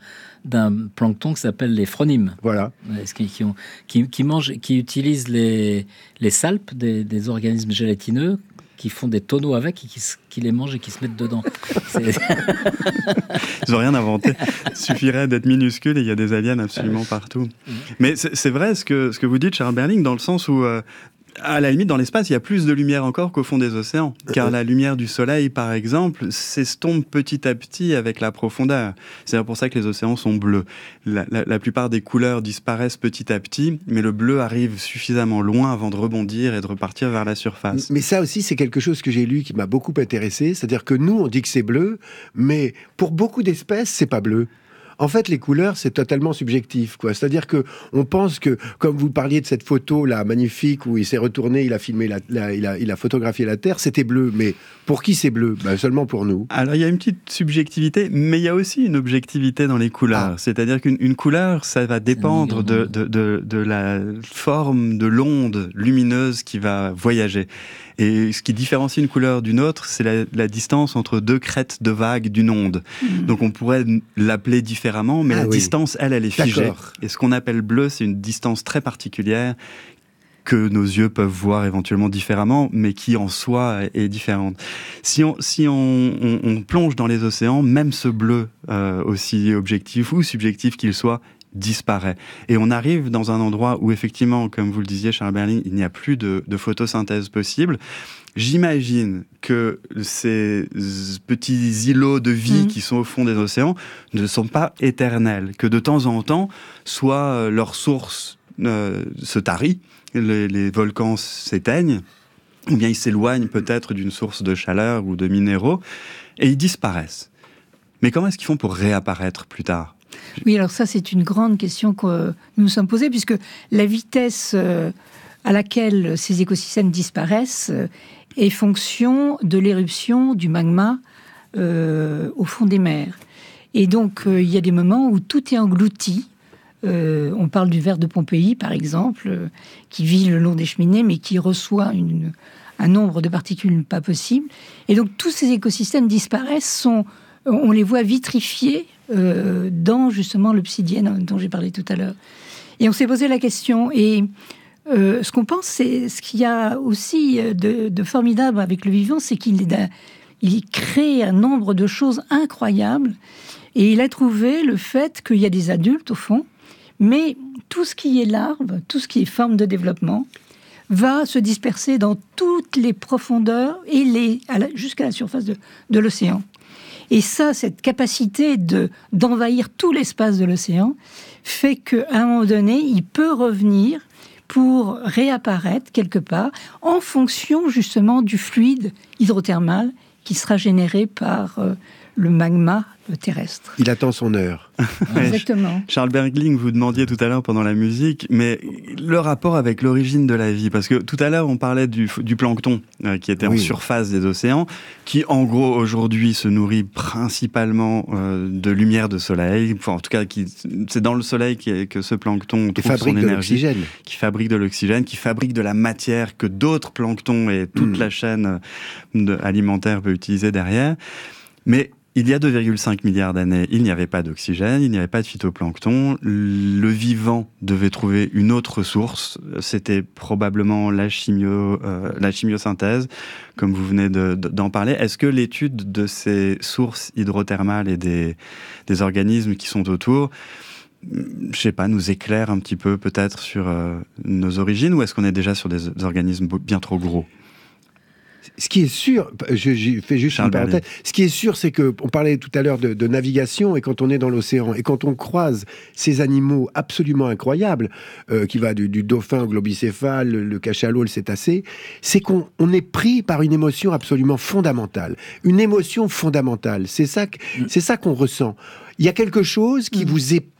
Speaker 2: d'un plancton qui s'appelle les phrynimes.
Speaker 4: Voilà.
Speaker 2: Qui utilisent les salpes des organismes gélatineux, qui font des tonneaux avec et qui les mangent et qui se mettent dedans.
Speaker 1: Ils n'ont rien inventé. Il suffirait d'être minuscule et il y a des aliens absolument partout. Mais c'est vrai ce que vous dites, Charles Berling, dans le sens où à la limite, dans l'espace, il y a plus de lumière encore qu'au fond des océans. Car la lumière du soleil, par exemple, s'estompe petit à petit avec la profondeur. C'est pour ça que les océans sont bleus. La plupart des couleurs disparaissent petit à petit, mais le bleu arrive suffisamment loin avant de rebondir et de repartir vers la surface.
Speaker 4: Mais ça aussi, c'est quelque chose que j'ai lu qui m'a beaucoup intéressé. C'est-à-dire que nous, on dit que c'est bleu, mais pour beaucoup d'espèces, c'est pas bleu. En fait, les couleurs, c'est totalement subjectif, quoi. C'est-à-dire que on pense que, comme vous parliez de cette photo là magnifique où il s'est retourné, il a filmé il a photographié la Terre, c'était bleu. Mais pour qui c'est bleu? Seulement pour nous.
Speaker 1: Alors, il y a une petite subjectivité, mais il y a aussi une objectivité dans les couleurs. C'est-à-dire qu'une couleur, ça va dépendre de la forme de l'onde lumineuse qui va voyager. Et ce qui différencie une couleur d'une autre, c'est la distance entre deux crêtes de vagues d'une onde. Donc on pourrait l'appeler différemment, mais la distance, elle est figée.
Speaker 4: D'accord.
Speaker 1: Et ce qu'on appelle bleu, c'est une distance très particulière que nos yeux peuvent voir éventuellement différemment, mais qui en soi est différente. Si on plonge dans les océans, même ce bleu, aussi objectif ou subjectif qu'il soit, disparaît. Et on arrive dans un endroit où effectivement, comme vous le disiez, Charles Berling, il n'y a plus de photosynthèse possible. J'imagine que ces petits îlots de vie qui sont au fond des océans ne sont pas éternels, que de temps en temps, soit leur source se tarit, les volcans s'éteignent, ou bien ils s'éloignent peut-être d'une source de chaleur ou de minéraux, et ils disparaissent. Mais comment est-ce qu'ils font pour réapparaître plus tard ?
Speaker 3: Oui, alors ça, c'est une grande question que nous nous sommes posée, puisque la vitesse à laquelle ces écosystèmes disparaissent est fonction de l'éruption du magma au fond des mers. Et donc, il y a des moments où tout est englouti. On parle du ver de Pompéi, par exemple, qui vit le long des cheminées, mais qui reçoit un nombre de particules pas possible. Et donc, tous ces écosystèmes disparaissent, on les voit vitrifiés dans, justement, l'obsidienne dont j'ai parlé tout à l'heure. Et on s'est posé la question, et ce qu'on pense, c'est ce qu'il y a aussi de formidable avec le vivant, c'est qu'il crée un nombre de choses incroyables, et il a trouvé le fait qu'il y a des adultes, au fond, mais tout ce qui est larve, tout ce qui est forme de développement, va se disperser dans toutes les profondeurs et jusqu'à la surface de l'océan. Et ça, cette capacité d'envahir tout l'espace de l'océan fait qu'à un moment donné, il peut revenir pour réapparaître quelque part en fonction justement du fluide hydrothermal qui sera généré par le magma terrestre.
Speaker 4: Il attend son heure.
Speaker 3: Exactement.
Speaker 1: Charles Berling, vous demandiez tout à l'heure pendant la musique, mais le rapport avec l'origine de la vie, parce que tout à l'heure on parlait du plancton qui était en surface des océans, qui en gros aujourd'hui se nourrit principalement de lumière de soleil, enfin, en tout cas c'est dans le soleil que ce plancton trouve son énergie, qui fabrique de l'oxygène, qui fabrique de la matière que d'autres planctons et toute la chaîne alimentaire peut utiliser derrière. Mais il y a 2,5 milliards d'années, il n'y avait pas d'oxygène, il n'y avait pas de phytoplancton. Le vivant devait trouver une autre source. C'était probablement la chimiosynthèse, comme vous venez d'en parler. Est-ce que l'étude de ces sources hydrothermales et des organismes qui sont autour, je sais pas, nous éclaire un petit peu peut-être sur nos origines, ou est-ce qu'on est déjà sur des organismes bien trop gros ?
Speaker 4: Ce qui est sûr, je fais juste une parenthèse, ce qui est sûr, c'est qu'on parlait tout à l'heure de navigation, et quand on est dans l'océan, et quand on croise ces animaux absolument incroyables, qui va du dauphin au globicéphale, le cachalot, le cétacé, c'est qu'on est pris par une émotion absolument fondamentale. Une émotion fondamentale, c'est ça qu'on ressent. Il y a quelque chose qui vous étreint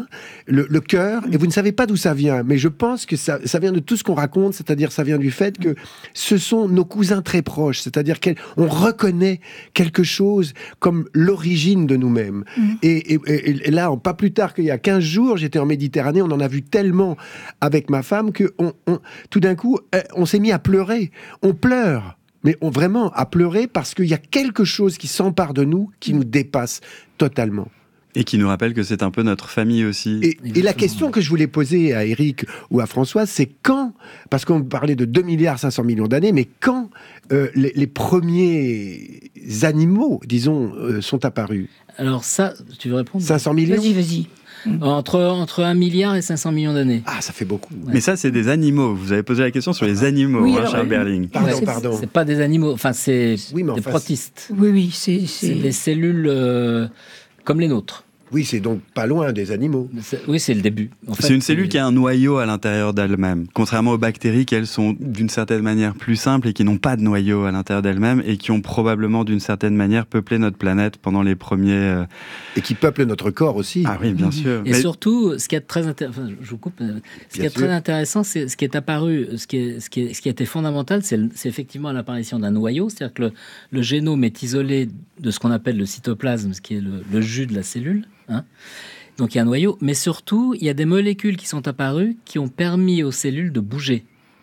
Speaker 4: le cœur, et vous ne savez pas d'où ça vient, mais je pense que ça vient de tout ce qu'on raconte, c'est-à-dire ça vient du fait que ce sont nos cousins très proches, c'est-à-dire qu'on reconnaît quelque chose comme l'origine de nous-mêmes. Et là, pas plus tard qu'il y a 15 jours, j'étais en Méditerranée, on en a vu tellement avec ma femme que tout d'un coup, on s'est mis à pleurer. On pleure. Mais vraiment à pleurer parce qu'il y a quelque chose qui s'empare de nous, qui nous dépasse totalement.
Speaker 1: Et qui nous rappelle que c'est un peu notre famille aussi.
Speaker 4: Et la question que je voulais poser à Eric ou à Françoise, c'est quand, parce qu'on parlait de 2,5 milliards d'années, mais quand les premiers animaux, disons, sont apparus ?
Speaker 2: Alors ça, tu veux répondre ?
Speaker 4: 500 millions ?
Speaker 3: Vas-y.
Speaker 2: Entre 1 milliard et 500 millions d'années.
Speaker 4: Ah, ça fait beaucoup.
Speaker 2: Ouais.
Speaker 1: Mais ça, c'est des animaux. Vous avez posé la question sur les animaux,
Speaker 3: Oui,
Speaker 1: Charles Berling.
Speaker 4: Pardon.
Speaker 2: C'est pas des animaux, enfin c'est
Speaker 4: Oui, mais
Speaker 2: des
Speaker 4: enfin,
Speaker 2: protistes.
Speaker 3: Oui,
Speaker 2: C'est des cellules comme les nôtres.
Speaker 4: Oui, c'est donc pas loin des animaux.
Speaker 2: Oui, c'est le début. En fait,
Speaker 1: C'est une cellule qui a un noyau à l'intérieur d'elle-même, contrairement aux bactéries qui, elles, sont d'une certaine manière plus simples et qui n'ont pas de noyau à l'intérieur d'elles-mêmes et qui ont probablement d'une certaine manière peuplé notre planète pendant les premiers...
Speaker 4: Et qui peuplent notre corps aussi.
Speaker 1: Ah oui, bien sûr.
Speaker 2: Et surtout, ce qui est très intéressant, je vous coupe, ce qui est très intéressant, c'est ce qui est apparu, ce qui a été fondamental, c'est effectivement l'apparition d'un noyau, c'est-à-dire que le génome est isolé de ce qu'on appelle le cytoplasme, ce qui est le jus de la cellule. Hein. Donc il y a un noyau, mais surtout, il y a des molécules qui sont apparues qui ont permis aux cellules de bouger.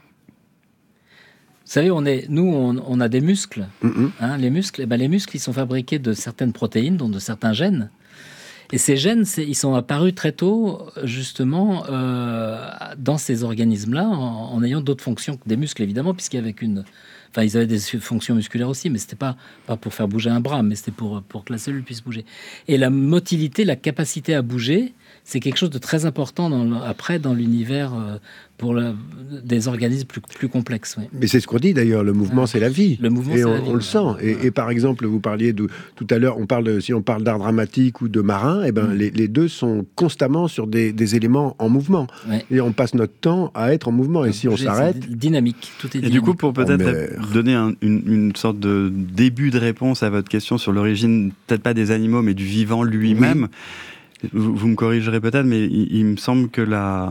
Speaker 2: Vous savez, on a des muscles. Hein, les muscles, les muscles, ils sont fabriqués de certaines protéines, donc de certains gènes. Et ces gènes, ils sont apparus très tôt, justement, dans ces organismes-là, en ayant d'autres fonctions que des muscles, évidemment, puisqu'il y avait Enfin, ils avaient des fonctions musculaires aussi, mais c'était pas pour faire bouger un bras, mais c'était pour que la cellule puisse bouger. Et la motilité, la capacité à bouger, c'est quelque chose de très important après dans l'univers pour des organismes plus complexes. Oui.
Speaker 4: Mais c'est ce qu'on dit d'ailleurs, le mouvement c'est la vie.
Speaker 2: Le mouvement,
Speaker 4: et
Speaker 2: c'est
Speaker 4: on,
Speaker 2: la vie.
Speaker 4: on le sent. Et par exemple, vous parliez tout à l'heure, si on parle d'art dramatique ou de marin, eh ben, les deux sont constamment sur des éléments en mouvement.
Speaker 2: Ouais.
Speaker 4: Et on passe notre temps à être en mouvement. Et si on
Speaker 2: Bouger,
Speaker 4: s'arrête...
Speaker 2: c'est dynamique, tout est
Speaker 1: Et
Speaker 2: dynamique.
Speaker 1: du coup, pour peut-être
Speaker 4: mer.
Speaker 1: donner une sorte de début de réponse à votre question sur l'origine, peut-être pas des animaux, mais du vivant lui-même, vous me corrigerez peut-être, mais il me semble que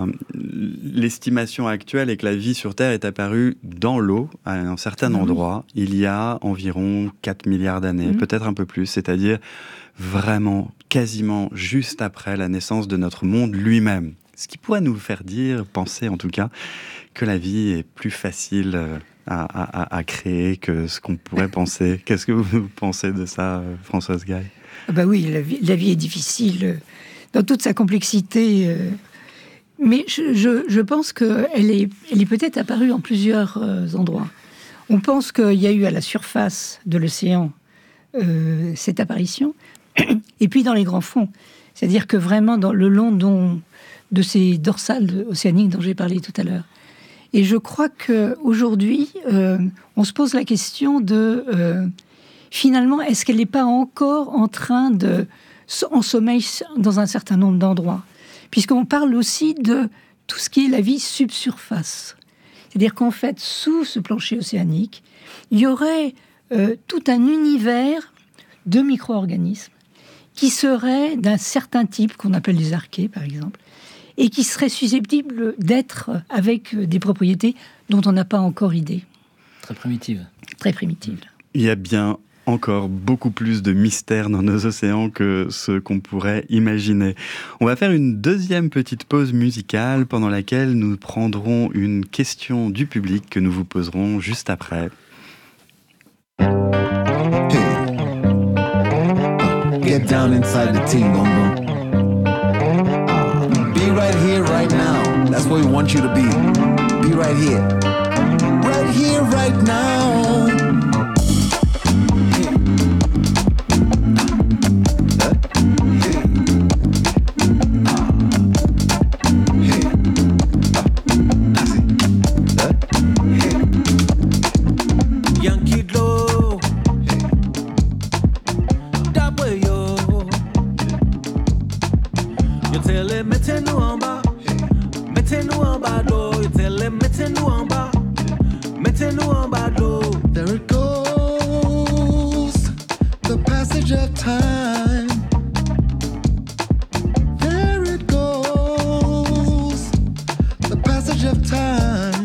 Speaker 1: l'estimation actuelle est que la vie sur Terre est apparue dans l'eau, à un certain endroit, il y a environ 4 milliards d'années, peut-être un peu plus, c'est-à-dire vraiment, quasiment juste après la naissance de notre monde lui-même. Ce qui pourrait nous faire penser en tout cas, que la vie est plus facile à créer que ce qu'on pourrait penser. Qu'est-ce que vous pensez de ça, Françoise Gaille ?
Speaker 3: Bah oui, la vie est difficile dans toute sa complexité. Mais je pense qu'elle est peut-être apparue en plusieurs endroits. On pense qu'il y a eu à la surface de l'océan cette apparition, et puis dans les grands fonds. C'est-à-dire que vraiment le long de ces dorsales océaniques dont j'ai parlé tout à l'heure. Et je crois qu'aujourd'hui, on se pose la question de... finalement, est-ce qu'elle n'est pas encore en train en sommeil dans un certain nombre d'endroits ? Puisqu'on parle aussi de tout ce qui est la vie subsurface. C'est-à-dire qu'en fait, sous ce plancher océanique, il y aurait tout un univers de micro-organismes qui seraient d'un certain type, qu'on appelle les archées, par exemple, et qui seraient susceptibles d'être avec des propriétés dont on n'a pas encore idée.
Speaker 2: Très primitive.
Speaker 3: Très primitive.
Speaker 1: Il y a bien encore beaucoup plus de mystères dans nos océans que ce qu'on pourrait imaginer. On va faire une deuxième petite pause musicale pendant laquelle nous prendrons une question du public que nous vous poserons juste après.
Speaker 7: Get down inside the team, Gongo. Be right here, right now. That's where we want you to be. Be right here. Right here, right now.
Speaker 8: Yankee Doe, that way yo. You tell him mettez-nous en bas de l'eau. You tell him mettez-nous en bas de l'eau.
Speaker 7: There it goes, the passage of time. There it goes, the passage of time.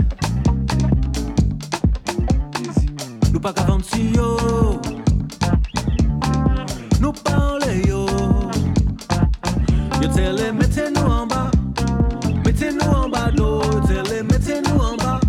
Speaker 8: Nous pas qu'avant si yo, nous parle yo. You tell him mettez-nous en bas de l'eau. You tell him mettez-nous en bas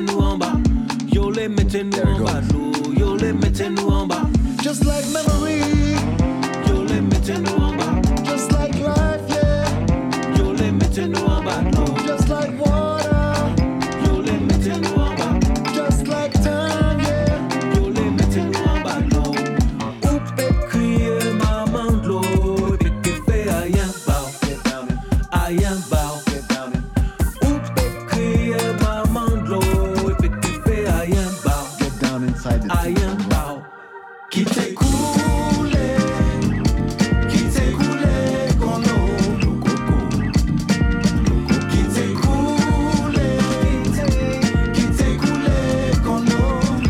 Speaker 8: mettez-nous en bas. Yo les mettez-nous en bas de l'eau. Yo les mettez-nous en bas.
Speaker 7: Just like memory,
Speaker 8: Yo les mettez-nous en bas.
Speaker 7: just like life, yeah.
Speaker 8: Yo les mettez-nous en bas de l'eau.
Speaker 7: Just like water,
Speaker 8: Yo les mettez-nous en bas.
Speaker 7: just like time, yeah.
Speaker 8: Yo les mettez-nous en bas de l'eau. Ou peut crier maman de l'eau. Et puis qu'il fait aïen bao. Aïen bao. Ou peut crier maman de l'eau. Et puis qu'il fait aïen bao.
Speaker 7: Get down inside the
Speaker 8: Aïen bao. Qui t'est coulé. Qui t'est coulé con l'eau. Qui t'est coulé. Qui t'est coulé con l'eau.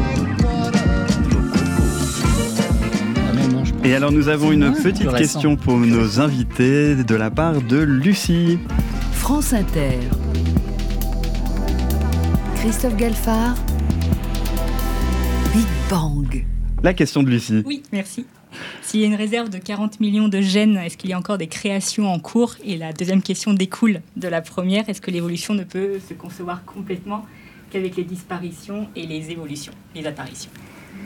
Speaker 2: Ah non, je pense
Speaker 1: Et alors nous avons une
Speaker 2: Ouais,
Speaker 1: petite
Speaker 2: plus récent.
Speaker 1: question pour nos invités de la part de Lucie.
Speaker 5: France Inter. Christophe Galfard. Big Bang.
Speaker 1: La question de Lucie.
Speaker 9: Oui, merci. S'il y a une réserve de 40 millions de gènes, est-ce qu'il y a encore des créations en cours? Et la deuxième question découle de la première. Est-ce que l'évolution ne peut se concevoir complètement qu'avec les disparitions et les évolutions, les apparitions?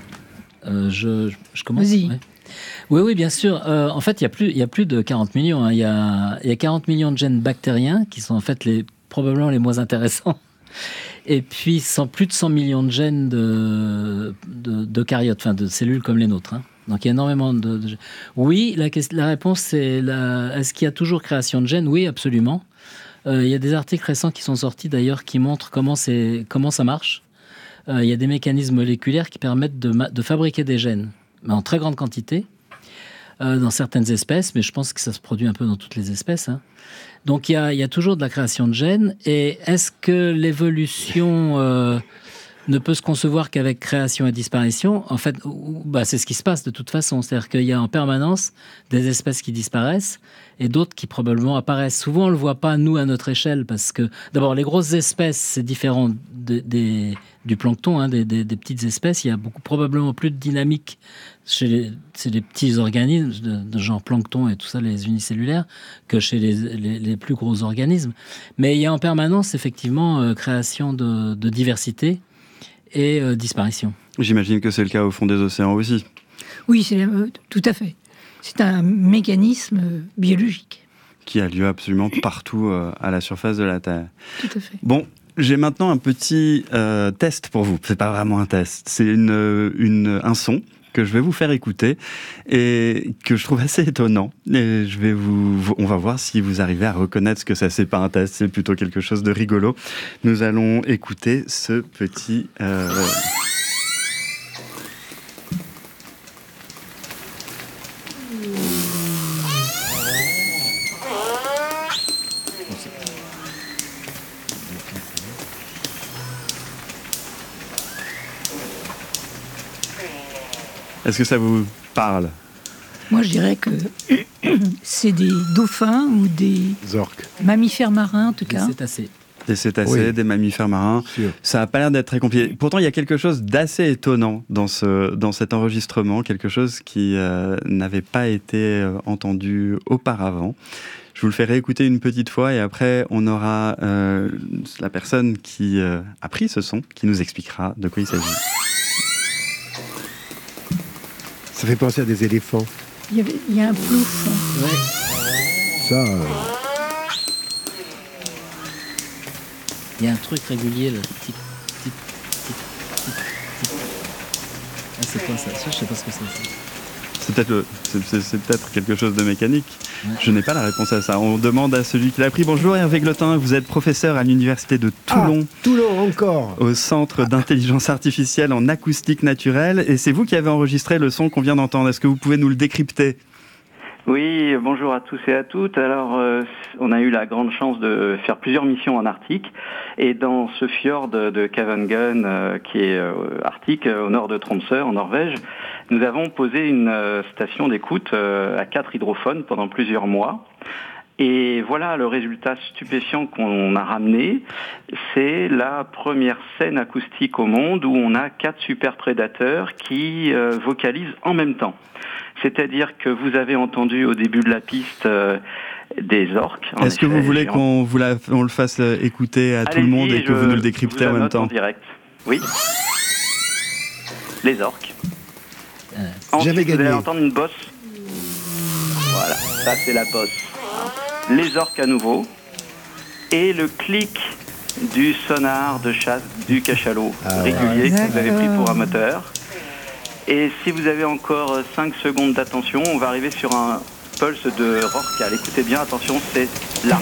Speaker 2: je commence.
Speaker 3: Vas-y.
Speaker 2: Ouais. Oui, bien sûr. En fait, il y a plus de 40 millions. Hein. Il y a 40 millions de gènes bactériens qui sont en fait probablement les moins intéressants. Et puis, plus de 100 millions de gènes d'eucaryotes, enfin de cellules comme les nôtres. Hein. Donc, il y a énormément de gènes. Oui, la réponse, c'est est-ce qu'il y a toujours création de gènes? Oui, absolument. Il y a des articles récents qui sont sortis d'ailleurs qui montrent comment ça marche. Il y a des mécanismes moléculaires qui permettent de fabriquer des gènes, mais en très grande quantité, dans certaines espèces, mais je pense que ça se produit un peu dans toutes les espèces. Hein. Donc il y a toujours de la création de gènes. Et est-ce que l'évolution ne peut se concevoir qu'avec création et disparition? En fait, c'est ce qui se passe de toute façon. C'est-à-dire qu'il y a en permanence des espèces qui disparaissent et d'autres qui probablement apparaissent. Souvent, on ne le voit pas, nous, à notre échelle, parce que, d'abord, les grosses espèces, c'est différent du plancton, hein, des petites espèces. Il y a probablement plus de dynamique chez les petits organismes, de genre plancton et tout ça, les unicellulaires, que chez les plus gros organismes. Mais il y a en permanence, effectivement, création de diversité et disparition.
Speaker 1: J'imagine que c'est le cas au fond des océans aussi.
Speaker 3: Oui, tout à fait. C'est un mécanisme biologique.
Speaker 1: Qui a lieu absolument partout à la surface de la Terre.
Speaker 3: Tout à fait.
Speaker 1: Bon, j'ai maintenant un petit test pour vous. C'est pas vraiment un test, c'est un son que je vais vous faire écouter et que je trouve assez étonnant. Et on va voir si vous arrivez à reconnaître ce que ça. C'est pas un test, c'est plutôt quelque chose de rigolo. Nous allons écouter ce petit. Est-ce que ça vous parle?
Speaker 3: Moi, je dirais que c'est des dauphins ou des
Speaker 4: Zork.
Speaker 3: mammifères marins, en tout cas.
Speaker 2: C'est assez.
Speaker 1: Des cétacés,
Speaker 4: Oui.
Speaker 1: des mammifères marins.
Speaker 4: Sûr.
Speaker 1: Ça n'a pas l'air d'être très compliqué. Pourtant, il y a quelque chose d'assez étonnant dans cet enregistrement, quelque chose qui n'avait pas été entendu auparavant. Je vous le ferai écouter une petite fois et après, on aura la personne qui a pris ce son qui nous expliquera de quoi il s'agit.
Speaker 4: Ça fait penser à des éléphants.
Speaker 3: Il y a un plouf.
Speaker 4: Ça,
Speaker 2: Il y a un truc régulier, là. Tic, tic, tic, tic, tic. Ah, c'est quoi ça? Ça, je sais pas ce que c'est.
Speaker 1: C'est peut-être quelque chose de mécanique.
Speaker 2: Ouais.
Speaker 1: Je n'ai pas la réponse à ça. On demande à celui qui l'a pris. Bonjour Hervé Glotin, vous êtes professeur à l'université de Toulon.
Speaker 4: Toulon encore.
Speaker 1: Au Centre d'intelligence artificielle en acoustique naturelle. Et c'est vous qui avez enregistré le son qu'on vient d'entendre. Est-ce que vous pouvez nous le décrypter?
Speaker 10: Oui, bonjour à tous et à toutes. Alors, on a eu la grande chance de faire plusieurs missions en Arctique. Et dans ce fjord de Kavangen, qui est arctique, au nord de Tromsø, en Norvège, nous avons posé une station d'écoute à 4 hydrophones pendant plusieurs mois. Et voilà le résultat stupéfiant qu'on a ramené. C'est la première scène acoustique au monde où on a 4 super prédateurs qui vocalisent en même temps. C'est-à-dire que vous avez entendu au début de la piste des orques. En
Speaker 1: Est-ce que
Speaker 10: effet,
Speaker 1: vous voulez
Speaker 10: géants.
Speaker 1: qu'on le fasse écouter à tout le monde et que vous nous le décryptez en même temps?
Speaker 10: En direct. Oui. Les orques. Ensuite,
Speaker 4: J'avais
Speaker 10: vous allez
Speaker 4: gagné.
Speaker 10: entendre une bosse. Voilà, ça c'est la bosse. Les orques à nouveau. Et le clic du sonar de chasse du cachalot régulier que vous avez pris pour un moteur. Et si vous avez encore 5 secondes d'attention, on va arriver sur un pulse de rorqual. Écoutez bien, attention, c'est là.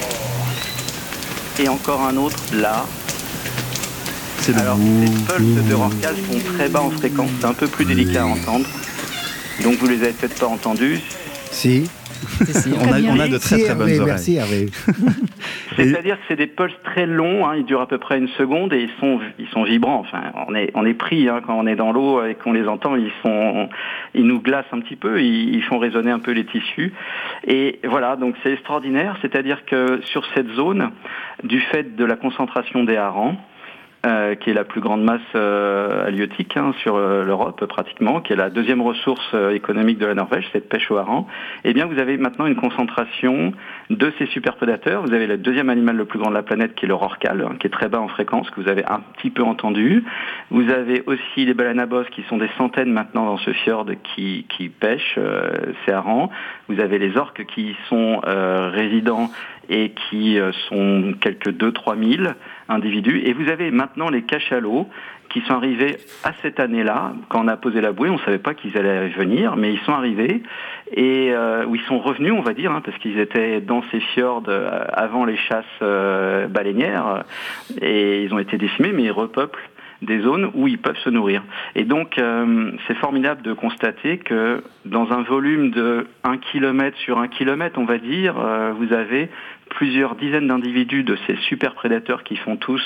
Speaker 10: Et encore un autre là.
Speaker 1: C'est le
Speaker 10: Alors,
Speaker 1: bout.
Speaker 10: les pulses de rorqual sont très bas en fréquence, c'est un peu plus délicat à entendre. Donc vous les avez peut-être pas entendus.
Speaker 4: Si.
Speaker 1: On a de très très bonnes
Speaker 4: Hervé,
Speaker 1: oreilles.
Speaker 4: merci Hervé.
Speaker 10: C'est-à-dire que c'est des pulses très longs, ils durent à peu près 1 seconde et ils sont vibrants. Enfin, on est pris quand on est dans l'eau et qu'on les entend, ils nous glacent un petit peu, ils font résonner un peu les tissus. Et voilà, donc c'est extraordinaire. C'est-à-dire que sur cette zone, du fait de la concentration des harengs, qui est la plus grande masse halieutique sur l'Europe pratiquement, qui est la deuxième ressource économique de la Norvège, cette pêche au hareng, eh bien vous avez maintenant une concentration de ces superprédateurs. Vous avez le deuxième animal le plus grand de la planète, qui est le rorqual, qui est très bas en fréquence, que vous avez un petit peu entendu. Vous avez aussi les baleines à bosse, qui sont des centaines maintenant dans ce fjord qui pêchent ces harengs. Vous avez les orques qui sont résidents et qui sont quelques 2-3 000 individus. Et vous avez maintenant les cachalots qui sont arrivés à cette année-là. Quand on a posé la bouée, on ne savait pas qu'ils allaient venir, mais ils sont arrivés et où ils sont revenus, on va dire, parce qu'ils étaient dans ces fjords avant les chasses baleinières et ils ont été décimés, mais ils repeuplent des zones où ils peuvent se nourrir. Et donc, c'est formidable de constater que dans un volume de 1 km sur 1 km, on va dire, vous avez plusieurs dizaines d'individus de ces super prédateurs qui font tous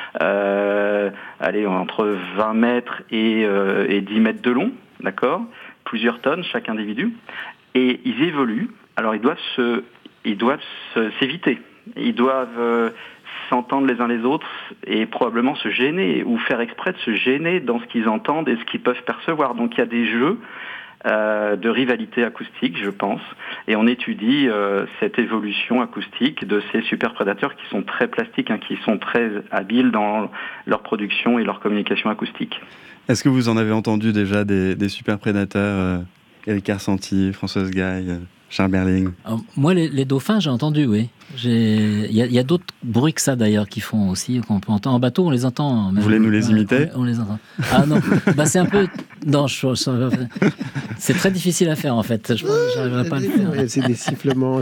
Speaker 10: entre 20 mètres et 10 mètres de long, d'accord ? Plusieurs tonnes chaque individu. Et ils évoluent. Alors, ils doivent s'éviter. Ils doivent s'entendre les uns les autres et probablement se gêner ou faire exprès de se gêner dans ce qu'ils entendent et ce qu'ils peuvent percevoir. Donc il y a des jeux de rivalité acoustique, je pense, et on étudie cette évolution acoustique de ces super prédateurs qui sont très plastiques, qui sont très habiles dans leur production et leur communication acoustique.
Speaker 1: Est-ce que vous en avez entendu déjà des super prédateurs, Éric Carcenti, Françoise Gaille, Charles Berling?
Speaker 2: Alors, moi, les dauphins, j'ai entendu, oui. Il y a d'autres bruits que ça, d'ailleurs, qui font aussi, qu'on peut entendre. En bateau, on les entend.
Speaker 1: Vous voulez nous les imiter?
Speaker 2: On les entend. Ah non, c'est un peu... Non, c'est très difficile à faire, en fait. Je pense que j'arriverai pas à le faire.
Speaker 4: C'est des sifflements,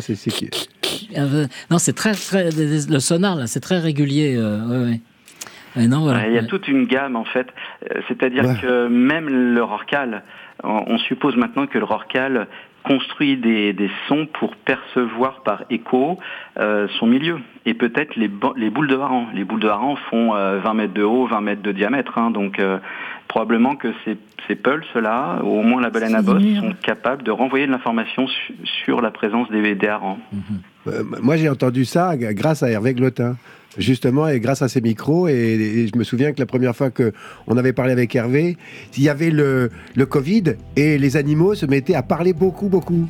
Speaker 2: Non, c'est très... Le sonar, là, c'est très régulier. Ouais. Non, voilà.
Speaker 10: Il y a toute une gamme, en fait. C'est-à-dire que même le rorqual, on suppose maintenant que le rorqual construit des sons pour percevoir par écho son milieu. Et peut-être les boules de hareng. Les boules de hareng font 20 mètres de haut, 20 mètres de diamètre. Donc probablement que ces pulses-là, ou au moins la baleine à bosse, sont capables de renvoyer de l'information sur la présence des harengs.
Speaker 4: Moi, j'ai entendu ça grâce à Hervé Glotin. Justement, et grâce à ces micros, et je me souviens que la première fois qu'on avait parlé avec Hervé, il y avait le Covid, et les animaux se mettaient à parler beaucoup.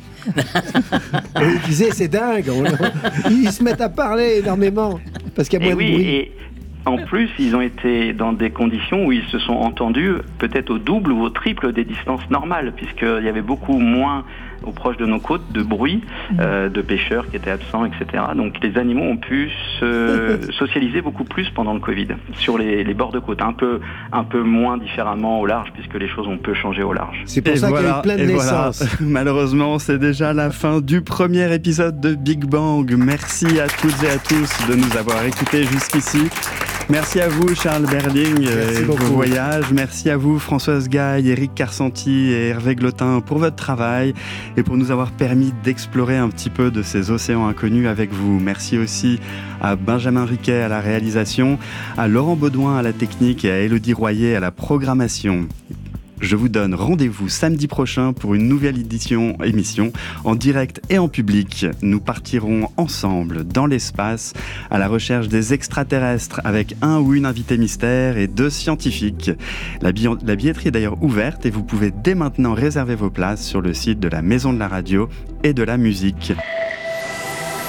Speaker 4: Et ils disaient, c'est dingue, ils se mettent à parler énormément, parce qu'il y a moins de bruit.
Speaker 10: Et en plus, ils ont été dans des conditions où ils se sont entendus peut-être au double ou au triple des distances normales, puisqu'il y avait beaucoup moins au proche de nos côtes de bruit, de pêcheurs qui étaient absents, etc. Donc les animaux ont pu se socialiser beaucoup plus pendant le Covid sur les bords de côte, un peu moins différemment au large, puisque les choses ont peu changé au large.
Speaker 4: C'est pour ça qu'il y a eu plein de naissances.
Speaker 1: Malheureusement, c'est déjà la fin du premier épisode de Big Bang. Merci à toutes et à tous de nous avoir écoutés jusqu'ici. Merci à vous, Charles Berling, et vos voyages. Merci à vous, Françoise Gaille, Éric Carcenti et Hervé Glotin, pour votre travail et pour nous avoir permis d'explorer un petit peu de ces océans inconnus avec vous. Merci aussi à Benjamin Riquet à la réalisation, à Laurent Baudouin à la technique et à Élodie Royer à la programmation. Je vous donne rendez-vous samedi prochain pour une nouvelle émission en direct et en public. Nous partirons ensemble dans l'espace à la recherche des extraterrestres avec un ou une invitée mystère et 2 scientifiques. La billetterie est d'ailleurs ouverte et vous pouvez dès maintenant réserver vos places sur le site de la Maison de la Radio et de la Musique.